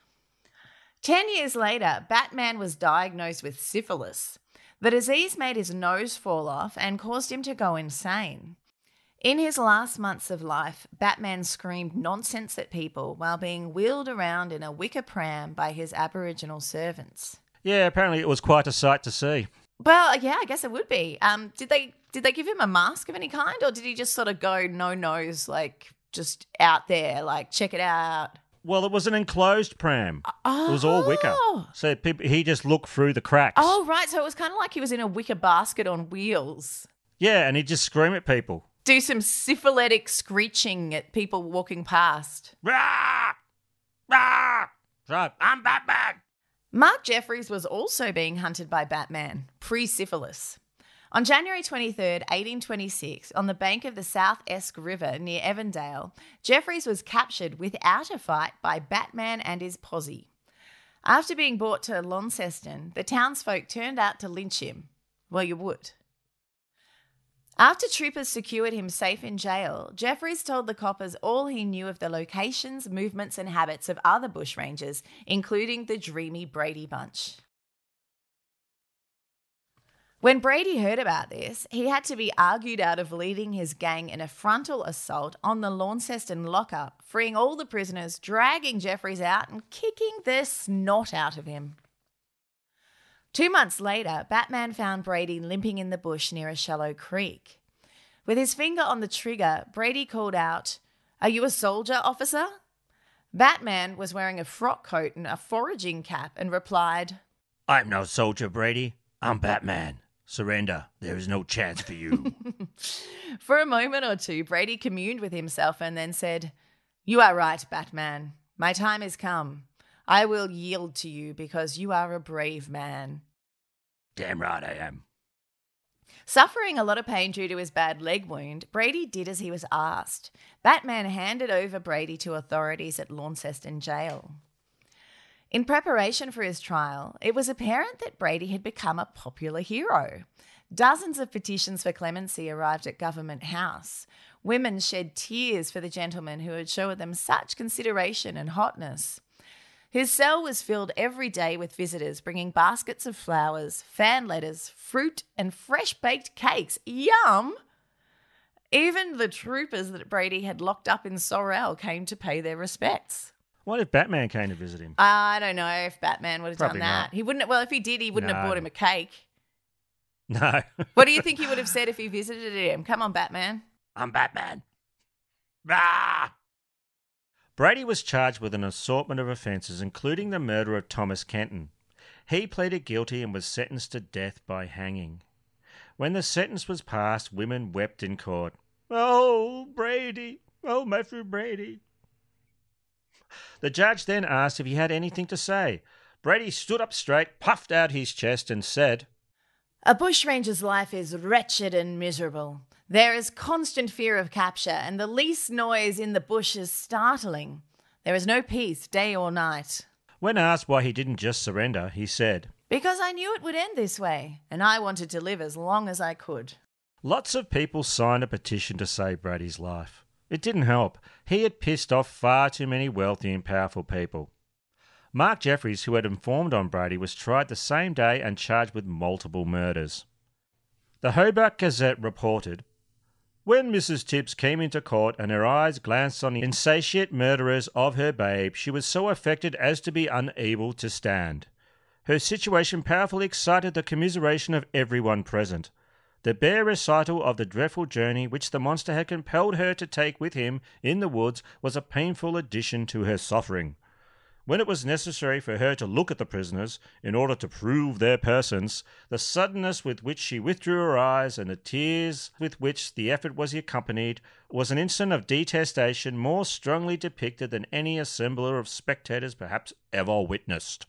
[SPEAKER 4] 10 years later, Batman was diagnosed with syphilis. The disease made his nose fall off and caused him to go insane. In his last months of life, Batman screamed nonsense at people while being wheeled around in a wicker pram by his Aboriginal servants.
[SPEAKER 14] Yeah, apparently it was quite a sight to see.
[SPEAKER 4] Well, yeah, I guess it would be. Did they give him a mask of any kind, or did he just sort of go no nose, like just out there, like check it out?
[SPEAKER 14] Well, it was an enclosed pram. It was all wicker. So he just looked through the cracks.
[SPEAKER 4] Oh, right. So it was kind of like he was in a wicker basket on wheels.
[SPEAKER 14] Yeah, and he'd just scream at people.
[SPEAKER 4] Do some syphilitic screeching at people walking past.
[SPEAKER 14] Rah! Rah! I'm Batman!
[SPEAKER 4] Mark Jeffries was also being hunted by Batman, pre-syphilis. On January 23rd, 1826, on the bank of the South Esk River near Evandale, Jeffries was captured without a fight by Batman and his posse. After being brought to Launceston, the townsfolk turned out to lynch him. Well, you would. After troopers secured him safe in jail, Jeffries told the coppers all he knew of the locations, movements, and habits of other bushrangers, including the dreamy Brady bunch. When Brady heard about this, he had to be argued out of leading his gang in a frontal assault on the Launceston lockup, freeing all the prisoners, dragging Jeffries out and kicking the snot out of him. 2 months later, Batman found Brady limping in the bush near a shallow creek. With his finger on the trigger, Brady called out, "Are you a soldier, officer?" Batman was wearing a frock coat and a foraging cap and replied,
[SPEAKER 14] "I'm no soldier, Brady. I'm Batman. Surrender. There is no chance for you."
[SPEAKER 4] For a moment or two, Brady communed with himself and then said, "You are right, Batman. My time has come. I will yield to you because you are a brave man."
[SPEAKER 14] Damn right I am.
[SPEAKER 4] Suffering a lot of pain due to his bad leg wound, Brady did as he was asked. Batman handed over Brady to authorities at Launceston Jail. In preparation for his trial, it was apparent that Brady had become a popular hero. Dozens of petitions for clemency arrived at Government House. Women shed tears for the gentleman who had shown them such consideration and hotness. His cell was filled every day with visitors bringing baskets of flowers, fan letters, fruit, and fresh-baked cakes. Yum! Even the troopers that Brady had locked up in Sorel came to pay their respects.
[SPEAKER 14] What if Batman came to visit him?
[SPEAKER 4] I don't know if Batman would have
[SPEAKER 14] Probably
[SPEAKER 4] done that.
[SPEAKER 14] not.
[SPEAKER 4] He wouldn't. Well, if he did, he wouldn't have
[SPEAKER 14] No.
[SPEAKER 4] bought him a cake.
[SPEAKER 14] No.
[SPEAKER 4] What do you think he would have said if he visited him? Come on, Batman.
[SPEAKER 14] I'm Batman. Ah! Brady was charged with an assortment of offences, including the murder of Thomas Kenton. He pleaded guilty and was sentenced to death by hanging. When the sentence was passed, women wept in court. "Oh, Brady! Oh, Matthew Brady!" The judge then asked if he had anything to say. Brady stood up straight, puffed out his chest and said,
[SPEAKER 4] "A bushranger's life is wretched and miserable. There is constant fear of capture, and the least noise in the bush is startling. There is no peace, day or night."
[SPEAKER 14] When asked why he didn't just surrender, he said,
[SPEAKER 4] "Because I knew it would end this way, and I wanted to live as long as I could."
[SPEAKER 14] Lots of people signed a petition to save Brady's life. It didn't help. He had pissed off far too many wealthy and powerful people. Mark Jeffries, who had informed on Brady, was tried the same day and charged with multiple murders. The Hobart Gazette reported, "When Mrs. Tibbs came into court and her eyes glanced on the insatiate murderers of her babe, she was so affected as to be unable to stand. Her situation powerfully excited the commiseration of everyone present. The bare recital of the dreadful journey which the monster had compelled her to take with him in the woods was a painful addition to her suffering. When it was necessary for her to look at the prisoners, in order to prove their persons, the suddenness with which she withdrew her eyes and the tears with which the effort was accompanied was an instant of detestation more strongly depicted than any assembler of spectators perhaps ever witnessed."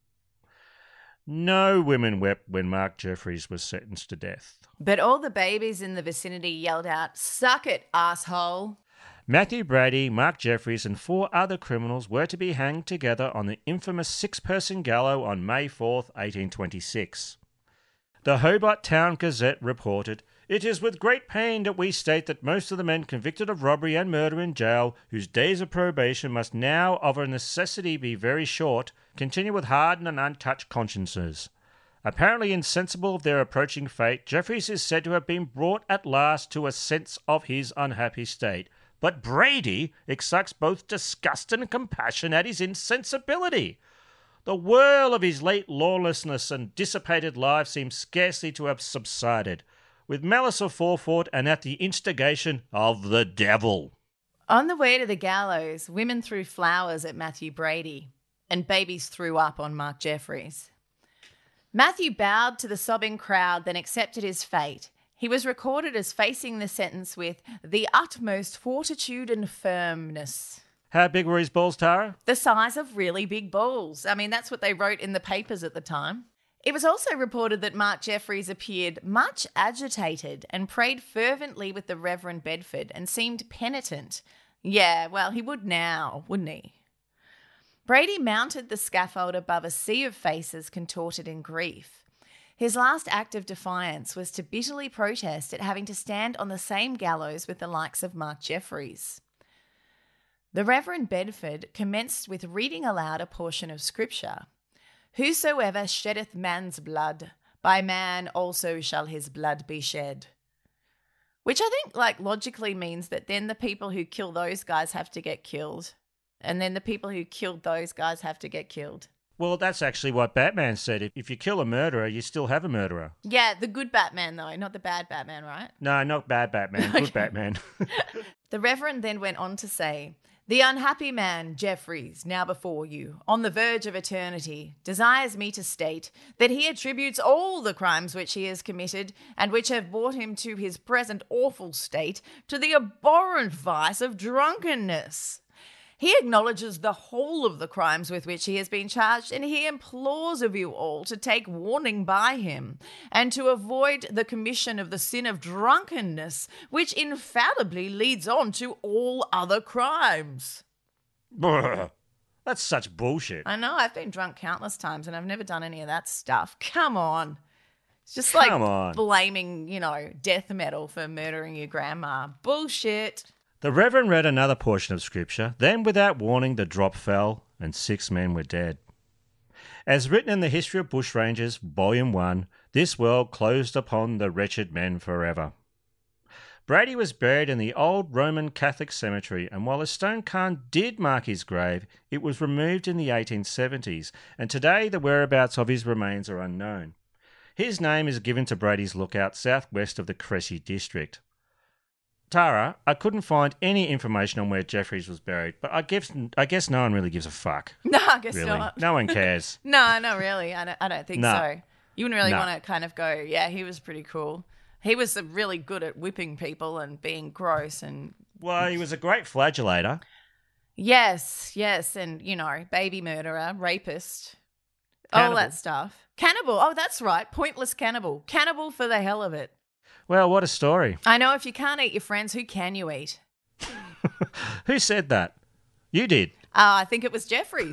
[SPEAKER 14] No women wept when Mark Jeffries was sentenced to death.
[SPEAKER 4] But all the babies in the vicinity yelled out, "Suck it, asshole!"
[SPEAKER 14] Matthew Brady, Mark Jeffries and 4 other criminals were to be hanged together on the infamous 6-person gallows on May 4th, 1826. The Hobart Town Gazette reported, "It is with great pain that we state that most of the men convicted of robbery and murder in jail, whose days of probation must now of a necessity be very short, continue with hardened and untouched consciences. Apparently insensible of their approaching fate, Jeffries is said to have been brought at last to a sense of his unhappy state. But Brady excites both disgust and compassion at his insensibility. The whirl of his late lawlessness and dissipated life seems scarcely to have subsided, with malice aforethought and at the instigation of the devil."
[SPEAKER 4] On the way to the gallows, women threw flowers at Matthew Brady, and babies threw up on Mark Jeffries. Matthew bowed to the sobbing crowd, then accepted his fate. He was recorded as facing the sentence with the utmost fortitude and firmness.
[SPEAKER 14] How big were his balls, Tara?
[SPEAKER 4] The size of really big balls. I mean, that's what they wrote in the papers at the time. It was also reported that Mark Jeffries appeared much agitated and prayed fervently with the Reverend Bedford and seemed penitent. Yeah, well, he would now, wouldn't he? Brady mounted the scaffold above a sea of faces contorted in grief. His last act of defiance was to bitterly protest at having to stand on the same gallows with the likes of Mark Jeffries. The Reverend Bedford commenced with reading aloud a portion of Scripture. Whosoever sheddeth man's blood, by man also shall his blood be shed. Which I think, logically means that then the people who kill those guys have to get killed. And then the people who killed those guys have to get killed.
[SPEAKER 14] Well, that's actually what Batman said. If you kill a murderer, you still have a murderer.
[SPEAKER 4] Yeah, the good Batman, though, not the bad Batman, right?
[SPEAKER 14] No, not bad Batman, good Batman.
[SPEAKER 4] The Reverend then went on to say, the unhappy man, Jeffries, now before you, on the verge of eternity, desires me to state that he attributes all the crimes which he has committed and which have brought him to his present awful state to the abhorrent vice of drunkenness. He acknowledges the whole of the crimes with which he has been charged, and he implores of you all to take warning by him and to avoid the commission of the sin of drunkenness, which infallibly leads on to all other crimes.
[SPEAKER 14] Brr, that's such bullshit.
[SPEAKER 4] I know, I've been drunk countless times and I've never done any of that stuff. Come on. It's just like blaming, death metal for murdering your grandma. Bullshit.
[SPEAKER 14] The Reverend read another portion of Scripture, then without warning the drop fell and 6 men were dead. As written in the History of Bushrangers, Volume 1, this world closed upon the wretched men forever. Brady was buried in the old Roman Catholic cemetery, and while a stone cairn did mark his grave, it was removed in the 1870s, and today the whereabouts of his remains are unknown. His name is given to Brady's Lookout southwest of the Cressy district. Tara, I couldn't find any information on where Jeffries was buried, but I guess no one really gives a fuck.
[SPEAKER 4] No, I guess
[SPEAKER 14] really.
[SPEAKER 4] not.
[SPEAKER 14] No one cares.
[SPEAKER 4] No, not really. I don't think so. You wouldn't really want to kind of go, yeah, he was pretty cool. He was really good at whipping people and being gross and...
[SPEAKER 14] Well, he was a great flagellator.
[SPEAKER 4] Yes, and, baby murderer, rapist,
[SPEAKER 14] Cannibal.
[SPEAKER 4] all that stuff. Cannibal, oh, that's right, pointless cannibal. Cannibal for the hell of it.
[SPEAKER 14] Well, what a story.
[SPEAKER 4] I know, if you can't eat your friends, who can you eat?
[SPEAKER 14] Who said that? You did.
[SPEAKER 4] I think it was Jeffries.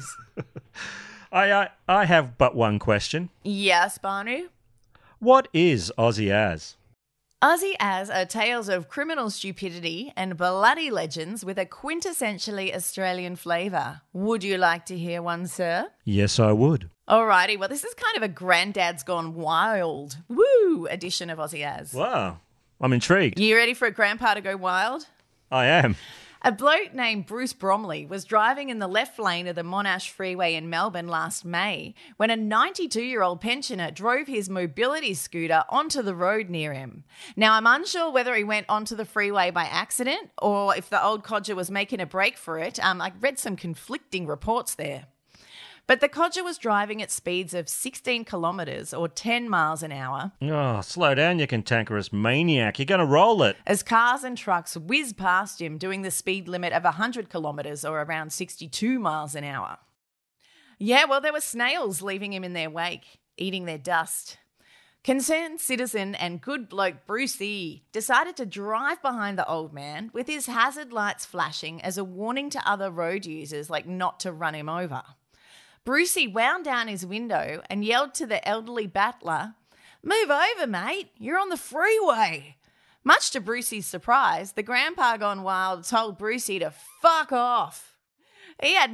[SPEAKER 14] I have but one question.
[SPEAKER 4] Yes, Barney?
[SPEAKER 14] What is Aussie As?
[SPEAKER 4] Aussie As are tales of criminal stupidity and bloody legends with a quintessentially Australian flavour. Would you like to hear one, sir?
[SPEAKER 14] Yes, I would.
[SPEAKER 4] Alrighty, well, this is kind of a Grandad's Gone Wild, woo, edition of Aussie As.
[SPEAKER 14] Wow, I'm intrigued.
[SPEAKER 4] You ready for a grandpa to go wild?
[SPEAKER 14] I am.
[SPEAKER 4] A bloke named Bruce Bromley was driving in the left lane of the Monash Freeway in Melbourne last May when a 92-year-old pensioner drove his mobility scooter onto the road near him. Now, I'm unsure whether he went onto the freeway by accident or if the old codger was making a break for it. I read some conflicting reports there. But the codger was driving at speeds of 16 kilometres or 10 miles an hour.
[SPEAKER 14] Oh, slow down, you cantankerous maniac. You're going to roll it.
[SPEAKER 4] As cars and trucks whiz past him doing the speed limit of 100 kilometres or around 62 miles an hour. Yeah, well, there were snails leaving him in their wake, eating their dust. Concerned citizen and good bloke Brucey decided to drive behind the old man with his hazard lights flashing as a warning to other road users, not to run him over. Brucey wound down his window and yelled to the elderly battler, "Move over, mate, you're on the freeway." Much to Brucey's surprise, the grandpa gone wild told Brucey to fuck off. He had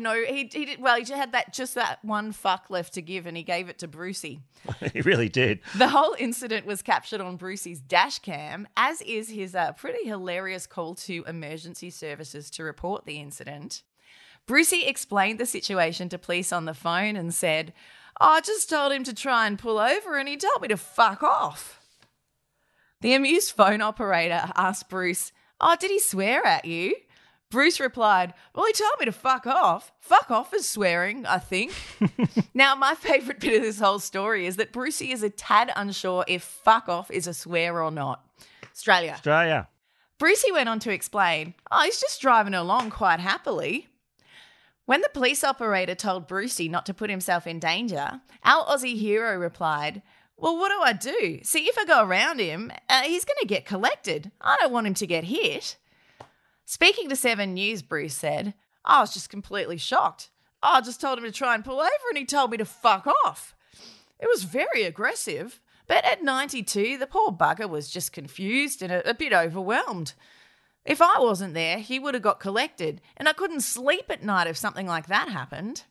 [SPEAKER 4] just that one fuck left to give, and he gave it to Brucey.
[SPEAKER 14] He really did.
[SPEAKER 4] The whole incident was captured on Brucey's dash cam, as is his pretty hilarious call to emergency services to report the incident. Brucey explained the situation to police on the phone and said, "I just told him to try and pull over and he told me to fuck off." The amused phone operator asked Bruce, "Oh, did he swear at you?" Bruce replied, "Well, he told me to fuck off. Fuck off is swearing, I think." Now, my favourite bit of this whole story is that Brucey is a tad unsure if fuck off is a swear or not. Australia. Brucey went on to explain, he's just driving along quite happily. When the police operator told Brucey not to put himself in danger, our Aussie hero replied, "Well, what do? See, if I go around him, he's going to get collected. I don't want him to get hit." Speaking to 7 News, Bruce said, "I was just completely shocked. I just told him to try and pull over and he told me to fuck off. It was very aggressive. But at 92, the poor bugger was just confused and a bit overwhelmed. If I wasn't there, he would have got collected, and I couldn't sleep at night if something like that happened.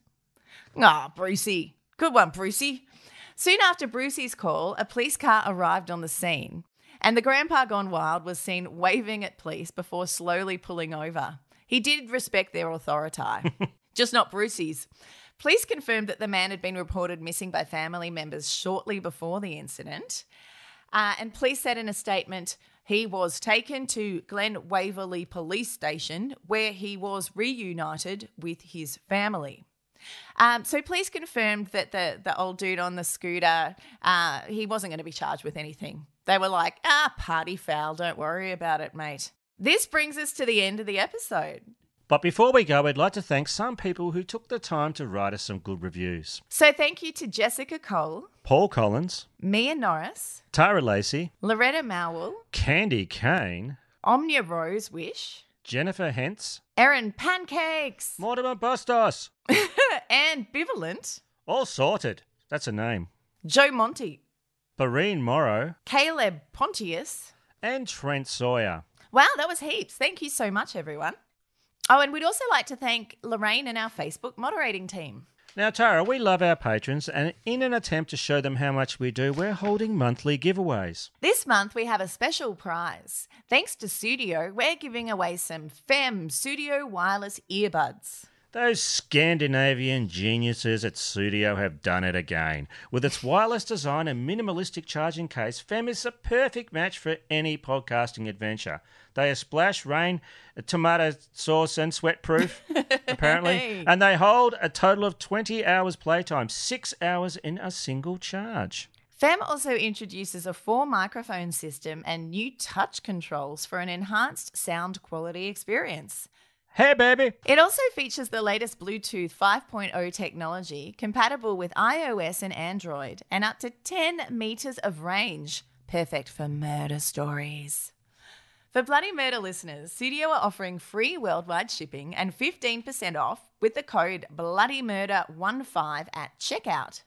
[SPEAKER 4] Brucey. Good one, Brucey. Soon after Brucey's call, a police car arrived on the scene, and the grandpa gone wild was seen waving at police before slowly pulling over. He did respect their authority, just not Brucey's. Police confirmed that the man had been reported missing by family members shortly before the incident, and police said in a statement he was taken to Glen Waverley Police Station where he was reunited with his family. So police confirmed that the old dude on the scooter, he wasn't going to be charged with anything. They were like, party foul, don't worry about it, mate. This brings us to the end of the episode.
[SPEAKER 14] But before we go, I'd like to thank some people who took the time to write us some good reviews.
[SPEAKER 4] So thank you to Jessica Cole,
[SPEAKER 14] Paul Collins,
[SPEAKER 4] Mia Norris,
[SPEAKER 14] Tara Lacey,
[SPEAKER 4] Loretta Mowell,
[SPEAKER 14] Candy Kane,
[SPEAKER 4] Omnia Rose Wish,
[SPEAKER 14] Jennifer Hentz,
[SPEAKER 4] Erin Pancakes,
[SPEAKER 14] Mortimer Bustos,
[SPEAKER 4] Ambivalent,
[SPEAKER 14] all sorted. That's a name.
[SPEAKER 4] Joe Monty,
[SPEAKER 14] Barine Morrow,
[SPEAKER 4] Caleb Pontius,
[SPEAKER 14] and Trent Sawyer.
[SPEAKER 4] Wow, that was heaps. Thank you so much, everyone. Oh, and we'd also like to thank Lorraine and our Facebook moderating team.
[SPEAKER 14] Now, Tara, we love our patrons, and in an attempt to show them how much we do, we're holding monthly giveaways.
[SPEAKER 4] This month, we have a special prize. Thanks to Studio, we're giving away some FEM Studio wireless earbuds.
[SPEAKER 14] Those Scandinavian geniuses at Studio have done it again. With its wireless design and minimalistic charging case, FEM is a perfect match for any podcasting adventure. They are splash, rain, tomato sauce and sweat-proof, apparently.
[SPEAKER 4] Hey.
[SPEAKER 14] And they hold a total of 20 hours playtime, 6 hours in a single charge.
[SPEAKER 4] FEM also introduces a 4-microphone system and new touch controls for an enhanced sound quality experience.
[SPEAKER 14] Hey, baby!
[SPEAKER 4] It also features the latest Bluetooth 5.0 technology, compatible with iOS and Android, and up to 10 meters of range. Perfect for murder stories. For Bloody Murder listeners, Studio are offering free worldwide shipping and 15% off with the code BloodyMurder15 at checkout.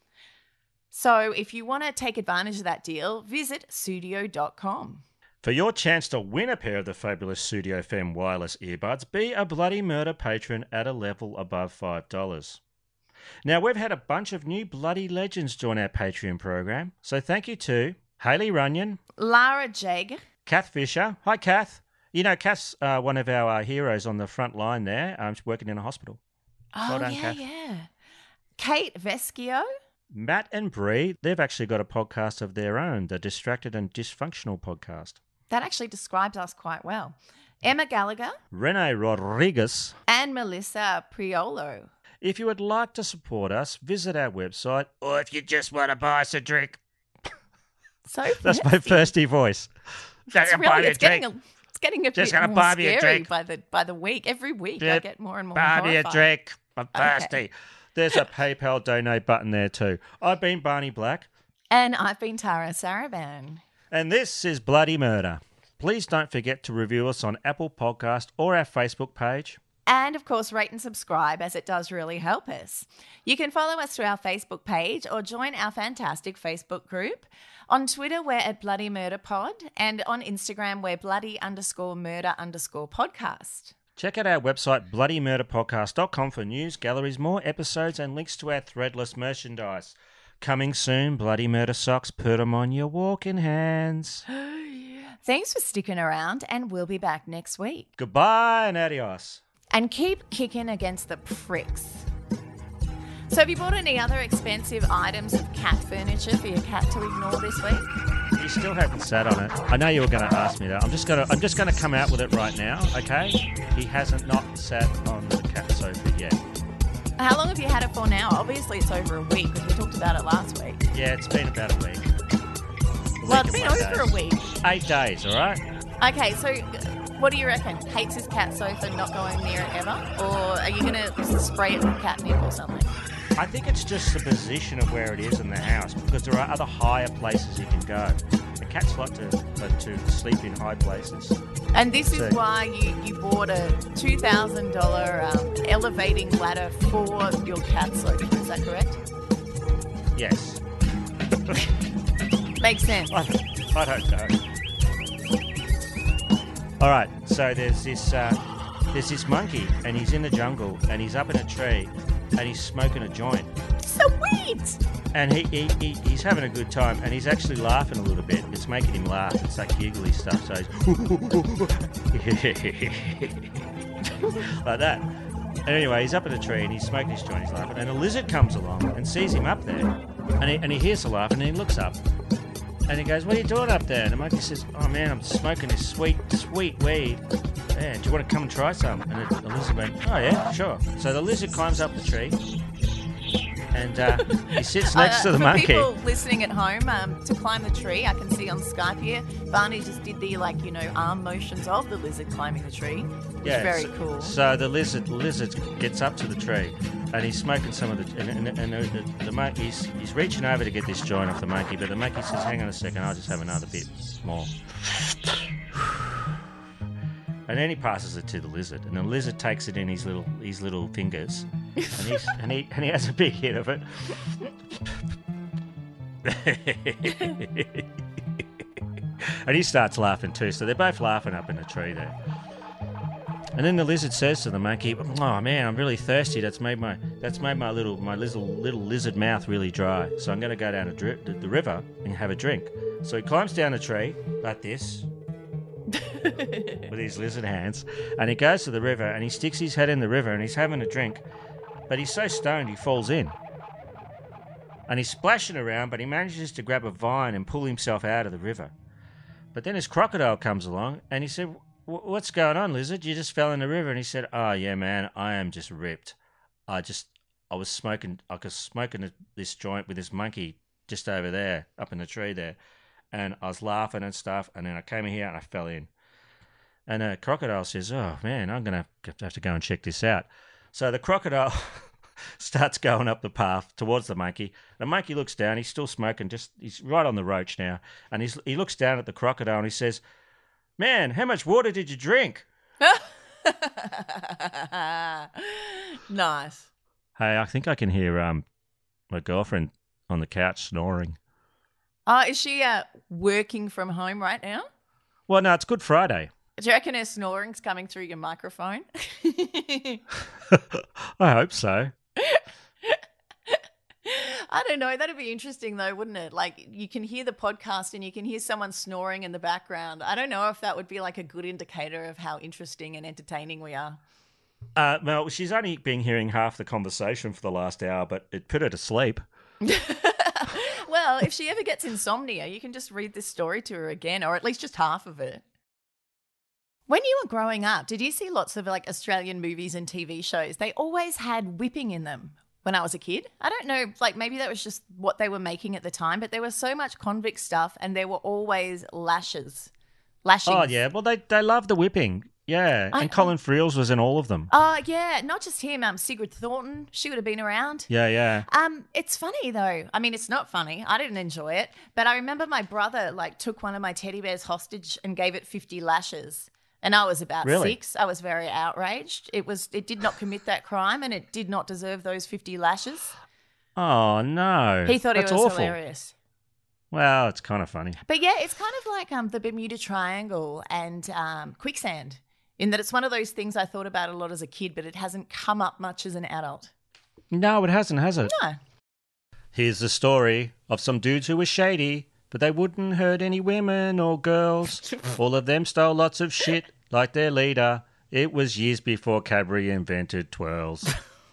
[SPEAKER 4] So if you want to take advantage of that deal, visit studio.com.
[SPEAKER 14] For your chance to win a pair of the fabulous Studio FEM wireless earbuds, be a Bloody Murder patron at a level above $5. Now, we've had a bunch of new Bloody Legends join our Patreon program, so thank you to Hayley Runyon,
[SPEAKER 4] Lara Jag,
[SPEAKER 14] Kath Fisher. Hi, Kath. You know, Kath's one of our heroes on the front line there. She's working in a hospital. Well done, Kath.
[SPEAKER 4] Yeah. Kate Veschio,
[SPEAKER 14] Matt and Bree, they've actually got a podcast of their own, the Distracted and Dysfunctional podcast.
[SPEAKER 4] That actually describes us quite well. Emma Gallagher,
[SPEAKER 14] Renee Rodriguez,
[SPEAKER 4] and Melissa Priolo.
[SPEAKER 14] If you would like to support us, visit our website, or if you just want to buy us a drink.
[SPEAKER 4] So
[SPEAKER 14] that's my thirsty voice.
[SPEAKER 4] It's getting a
[SPEAKER 14] just
[SPEAKER 4] bit
[SPEAKER 14] gonna
[SPEAKER 4] more
[SPEAKER 14] buy me a
[SPEAKER 4] scary
[SPEAKER 14] drink.
[SPEAKER 4] by the week. Every week
[SPEAKER 14] Yeah,
[SPEAKER 4] I get more and more
[SPEAKER 14] buy me a
[SPEAKER 4] horrified.
[SPEAKER 14] drink. I'm thirsty.
[SPEAKER 4] Okay.
[SPEAKER 14] There's a PayPal donate button there too. I've been Barney Black.
[SPEAKER 4] And I've been Tara Saraban.
[SPEAKER 14] And this is Bloody Murder. Please don't forget to review us on Apple Podcast or our Facebook page.
[SPEAKER 4] And, of course, rate and subscribe, as it does really help us. You can follow us through our Facebook page or join our fantastic Facebook group. On Twitter, we're at Bloody Murder Pod, and on Instagram, we're bloody_murder_podcast.
[SPEAKER 14] Check out our website, bloodymurderpodcast.com, for news, galleries, more episodes, and links to our threadless merchandise. Coming soon, Bloody Murder socks. Put them on your walking hands.
[SPEAKER 4] Thanks for sticking around, and we'll be back next week.
[SPEAKER 14] Goodbye and adios.
[SPEAKER 4] And keep kicking against the pricks. So have you bought any other expensive items of cat furniture for your cat to ignore this week?
[SPEAKER 14] You still haven't sat on it. I know you were going to ask me that. I'm just going to come out with it right now, okay? He hasn't not sat on the cat sofa yet.
[SPEAKER 4] How long have you had it for now? Obviously it's over a week, because we talked about it last week.
[SPEAKER 14] Yeah, it's been about a week.
[SPEAKER 4] Well, it's been over a week.
[SPEAKER 14] 8 days, all right?
[SPEAKER 4] Okay, so what do you reckon? Hates his cat sofa, not going near it ever? Or are you going to spray it with catnip or something?
[SPEAKER 14] I think it's just the position of where it is in the house, because there are other higher places you can go. The cats like to sleep in high places.
[SPEAKER 4] And this is why you bought a $2,000 elevating ladder for your cat sofa, is that correct?
[SPEAKER 14] Yes.
[SPEAKER 4] Makes sense.
[SPEAKER 14] I don't know. All right, so there's this monkey, and he's in the jungle, and he's up in a tree, and he's smoking a joint.
[SPEAKER 4] Sweet!
[SPEAKER 14] And he's having a good time, and he's actually laughing a little bit. It's making him laugh. It's like giggly stuff. So he's like that. And anyway, he's up in a tree, and he's smoking his joint. He's laughing, and a lizard comes along and sees him up there, and he hears the laugh, and he looks up, and he goes, "What are you doing up there?" And the monkey says, "Oh man, I'm smoking this sweet weed. Yeah, do you want to come and try some?" And the lizard went, "Oh yeah, sure." So the lizard climbs up the tree, and he sits next to the monkey.
[SPEAKER 4] For people listening at home, to climb the tree, I can see on Skype here, Barney just did the arm motions of the lizard climbing the tree. It's very cool.
[SPEAKER 14] So the lizard gets up to the tree, and he's smoking some of the the monkey. He's reaching over to get this joint off the monkey, but the monkey says, "Hang on a second, I'll just have another bit more." And then he passes it to the lizard, and the lizard takes it in his little fingers, and he has a big hit of it. And he starts laughing too, so they're both laughing up in the tree there. And then the lizard says to the monkey, "Oh man, I'm really thirsty. That's made my little lizard mouth really dry. So I'm going to go down the river and have a drink." So he climbs down the tree like this with his lizard hands, and he goes to the river and he sticks his head in the river and he's having a drink, but he's so stoned he falls in. And he's splashing around, but he manages to grab a vine and pull himself out of the river. But then his crocodile comes along and he said, "What's going on, lizard? You just fell in the river." And he said, "Oh yeah, man, I am just ripped. I was smoking this joint with this monkey just over there, up in the tree there, and I was laughing and stuff, and then I came in here and I fell in." And the crocodile says, "Oh man, I'm gonna have to go and check this out." So the crocodile starts going up the path towards the monkey. The monkey looks down. He's still smoking. He's right on the roach now, and he looks down at the crocodile and he says, "Man, how much water did you drink?"
[SPEAKER 4] Nice.
[SPEAKER 14] Hey, I think I can hear my girlfriend on the couch snoring.
[SPEAKER 4] Is she working from home right now?
[SPEAKER 14] Well, no, it's Good Friday.
[SPEAKER 4] Do you reckon her snoring's coming through your microphone?
[SPEAKER 14] I hope so.
[SPEAKER 4] I don't know. That'd be interesting, though, wouldn't it? Like, you can hear the podcast and you can hear someone snoring in the background. I don't know if that would be like a good indicator of how interesting and entertaining we are.
[SPEAKER 14] Well, she's only been hearing half the conversation for the last hour, but it put her to sleep.
[SPEAKER 4] Well, if she ever gets insomnia, you can just read this story to her again, or at least just half of it. When you were growing up, did you see lots of Australian movies and TV shows? They always had whipping in them. When I was a kid, I don't know, maybe that was just what they were making at the time, but there was so much convict stuff and there were always lashings.
[SPEAKER 14] Oh, yeah. Well, they love the whipping. Yeah. And Colin Friels was in all of them.
[SPEAKER 4] Yeah. Not just him. Sigrid Thornton, she would have been around.
[SPEAKER 14] Yeah.
[SPEAKER 4] It's funny, though. I mean, it's not funny. I didn't enjoy it. But I remember my brother, took one of my teddy bears hostage and gave it 50 lashes. And I was about 6. I was very outraged. It did not commit that crime and it did not deserve those 50 lashes.
[SPEAKER 14] Oh, no.
[SPEAKER 4] He thought
[SPEAKER 14] That's
[SPEAKER 4] it was
[SPEAKER 14] awful.
[SPEAKER 4] hilarious.
[SPEAKER 14] Well, it's kind of funny.
[SPEAKER 4] But yeah, it's kind of like the Bermuda Triangle and quicksand, in that it's one of those things I thought about a lot as a kid, but it hasn't come up much as an adult.
[SPEAKER 14] No, it hasn't, has it?
[SPEAKER 4] No.
[SPEAKER 14] Here's the story of some dudes who were shady, but they wouldn't hurt any women or girls. All of them stole lots of shit like their leader. It was years before Cadbury invented twirls.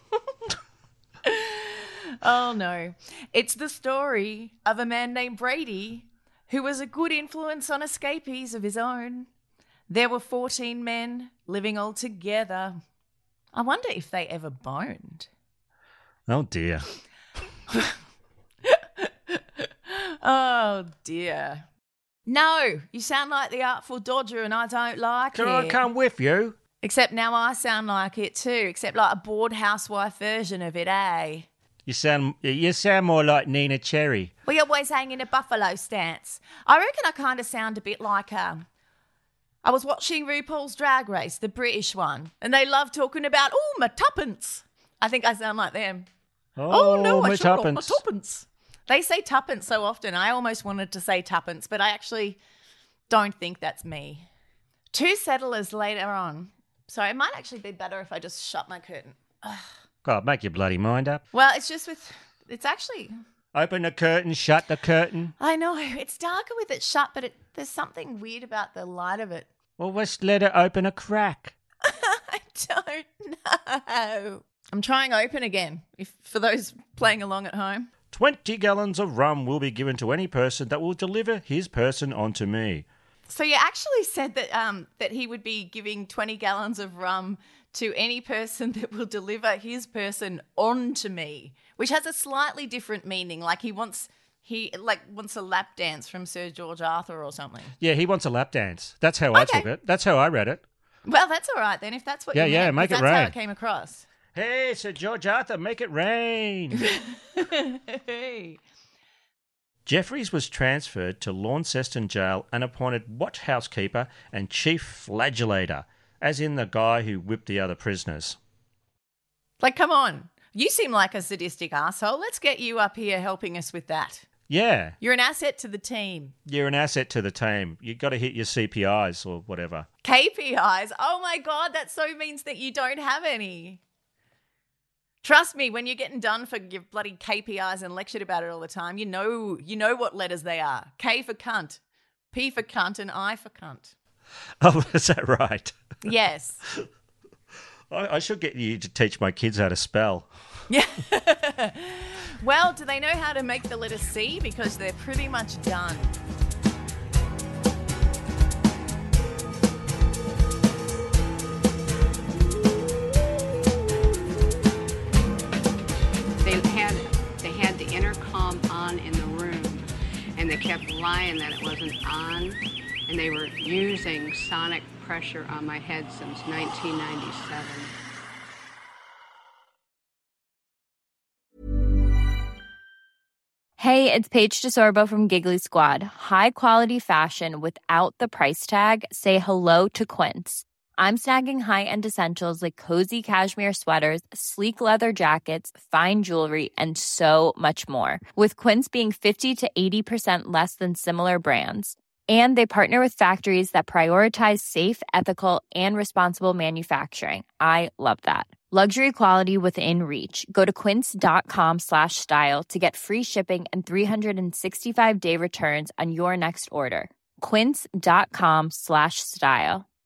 [SPEAKER 4] Oh, no. It's the story of a man named Brady who was a good influence on escapees of his own. There were 14 men living all together. I wonder if they ever boned.
[SPEAKER 14] Oh, dear.
[SPEAKER 4] Oh, dear. No, you sound like the Artful Dodger and I don't like it.
[SPEAKER 14] Can I come with you?
[SPEAKER 4] Except now I sound like it too, except like a bored housewife version of it, eh?
[SPEAKER 14] You sound more like Nina Cherry.
[SPEAKER 4] We always hang in a buffalo stance. I reckon I kind of sound a bit like I was watching RuPaul's Drag Race, the British one, and they love talking about, my tuppence. I think I sound like them.
[SPEAKER 14] Oh,
[SPEAKER 4] no,
[SPEAKER 14] my
[SPEAKER 4] I sure
[SPEAKER 14] tuppence.
[SPEAKER 4] my tuppence. They say tuppence so often. I almost wanted to say tuppence, but I actually don't think that's me. 2 settlers later on. So it might actually be better if I just shut my curtain. Ugh.
[SPEAKER 14] God, make your bloody mind up.
[SPEAKER 4] Well, it's actually...
[SPEAKER 14] Open the curtain, shut the curtain.
[SPEAKER 4] I know, it's darker with it shut, but there's something weird about the light of it.
[SPEAKER 14] Well, let's let it open a crack.
[SPEAKER 4] I don't know. I'm trying open again, for those playing along at home.
[SPEAKER 14] 20 gallons of rum will be given to any person that will deliver his person onto me.
[SPEAKER 4] So you actually said that he would be giving 20 gallons of rum to any person that will deliver his person onto me, which has a slightly different meaning. Like he wants a lap dance from Sir George Arthur or something.
[SPEAKER 14] Yeah, he wants a lap dance. That's how I took it. That's how I read it.
[SPEAKER 4] Well, that's all right then, if that's what you meant.
[SPEAKER 14] Yeah, make it rain.
[SPEAKER 4] That's how it came across.
[SPEAKER 14] Hey, Sir George Arthur, make it rain. Jeffries was transferred to Launceston Jail and appointed watch housekeeper and chief flagellator, as in the guy who whipped the other prisoners.
[SPEAKER 4] Like, come on. You seem like a sadistic asshole. Let's get you up here helping us with that.
[SPEAKER 14] Yeah.
[SPEAKER 4] You're an asset to the team.
[SPEAKER 14] You're an asset to the team. You've got to hit your CPIs or whatever.
[SPEAKER 4] KPIs? Oh my God, that so means that you don't have any. Trust me, when you're getting done for your bloody KPIs and lectured about it all the time, you know what letters they are. K for cunt, P for cunt, and I for cunt.
[SPEAKER 14] Oh, is that right?
[SPEAKER 4] Yes.
[SPEAKER 14] I should get you to teach my kids how to spell.
[SPEAKER 4] Yeah. Well, do they know how to make the letter C? Because they're pretty much done.
[SPEAKER 1] They had the intercom on in the room, and they kept lying that it wasn't on, and they were using sonic pressure on my head since 1997.
[SPEAKER 2] Hey, it's Paige DeSorbo from Giggly Squad. High quality fashion without the price tag. Say hello to Quince. I'm snagging high-end essentials like cozy cashmere sweaters, sleek leather jackets, fine jewelry, and so much more. With Quince being 50 to 80% less than similar brands. And they partner with factories that prioritize safe, ethical, and responsible manufacturing. I love that. Luxury quality within reach. Go to quince.com/style to get free shipping and 365-day returns on your next order. Quince.com/style.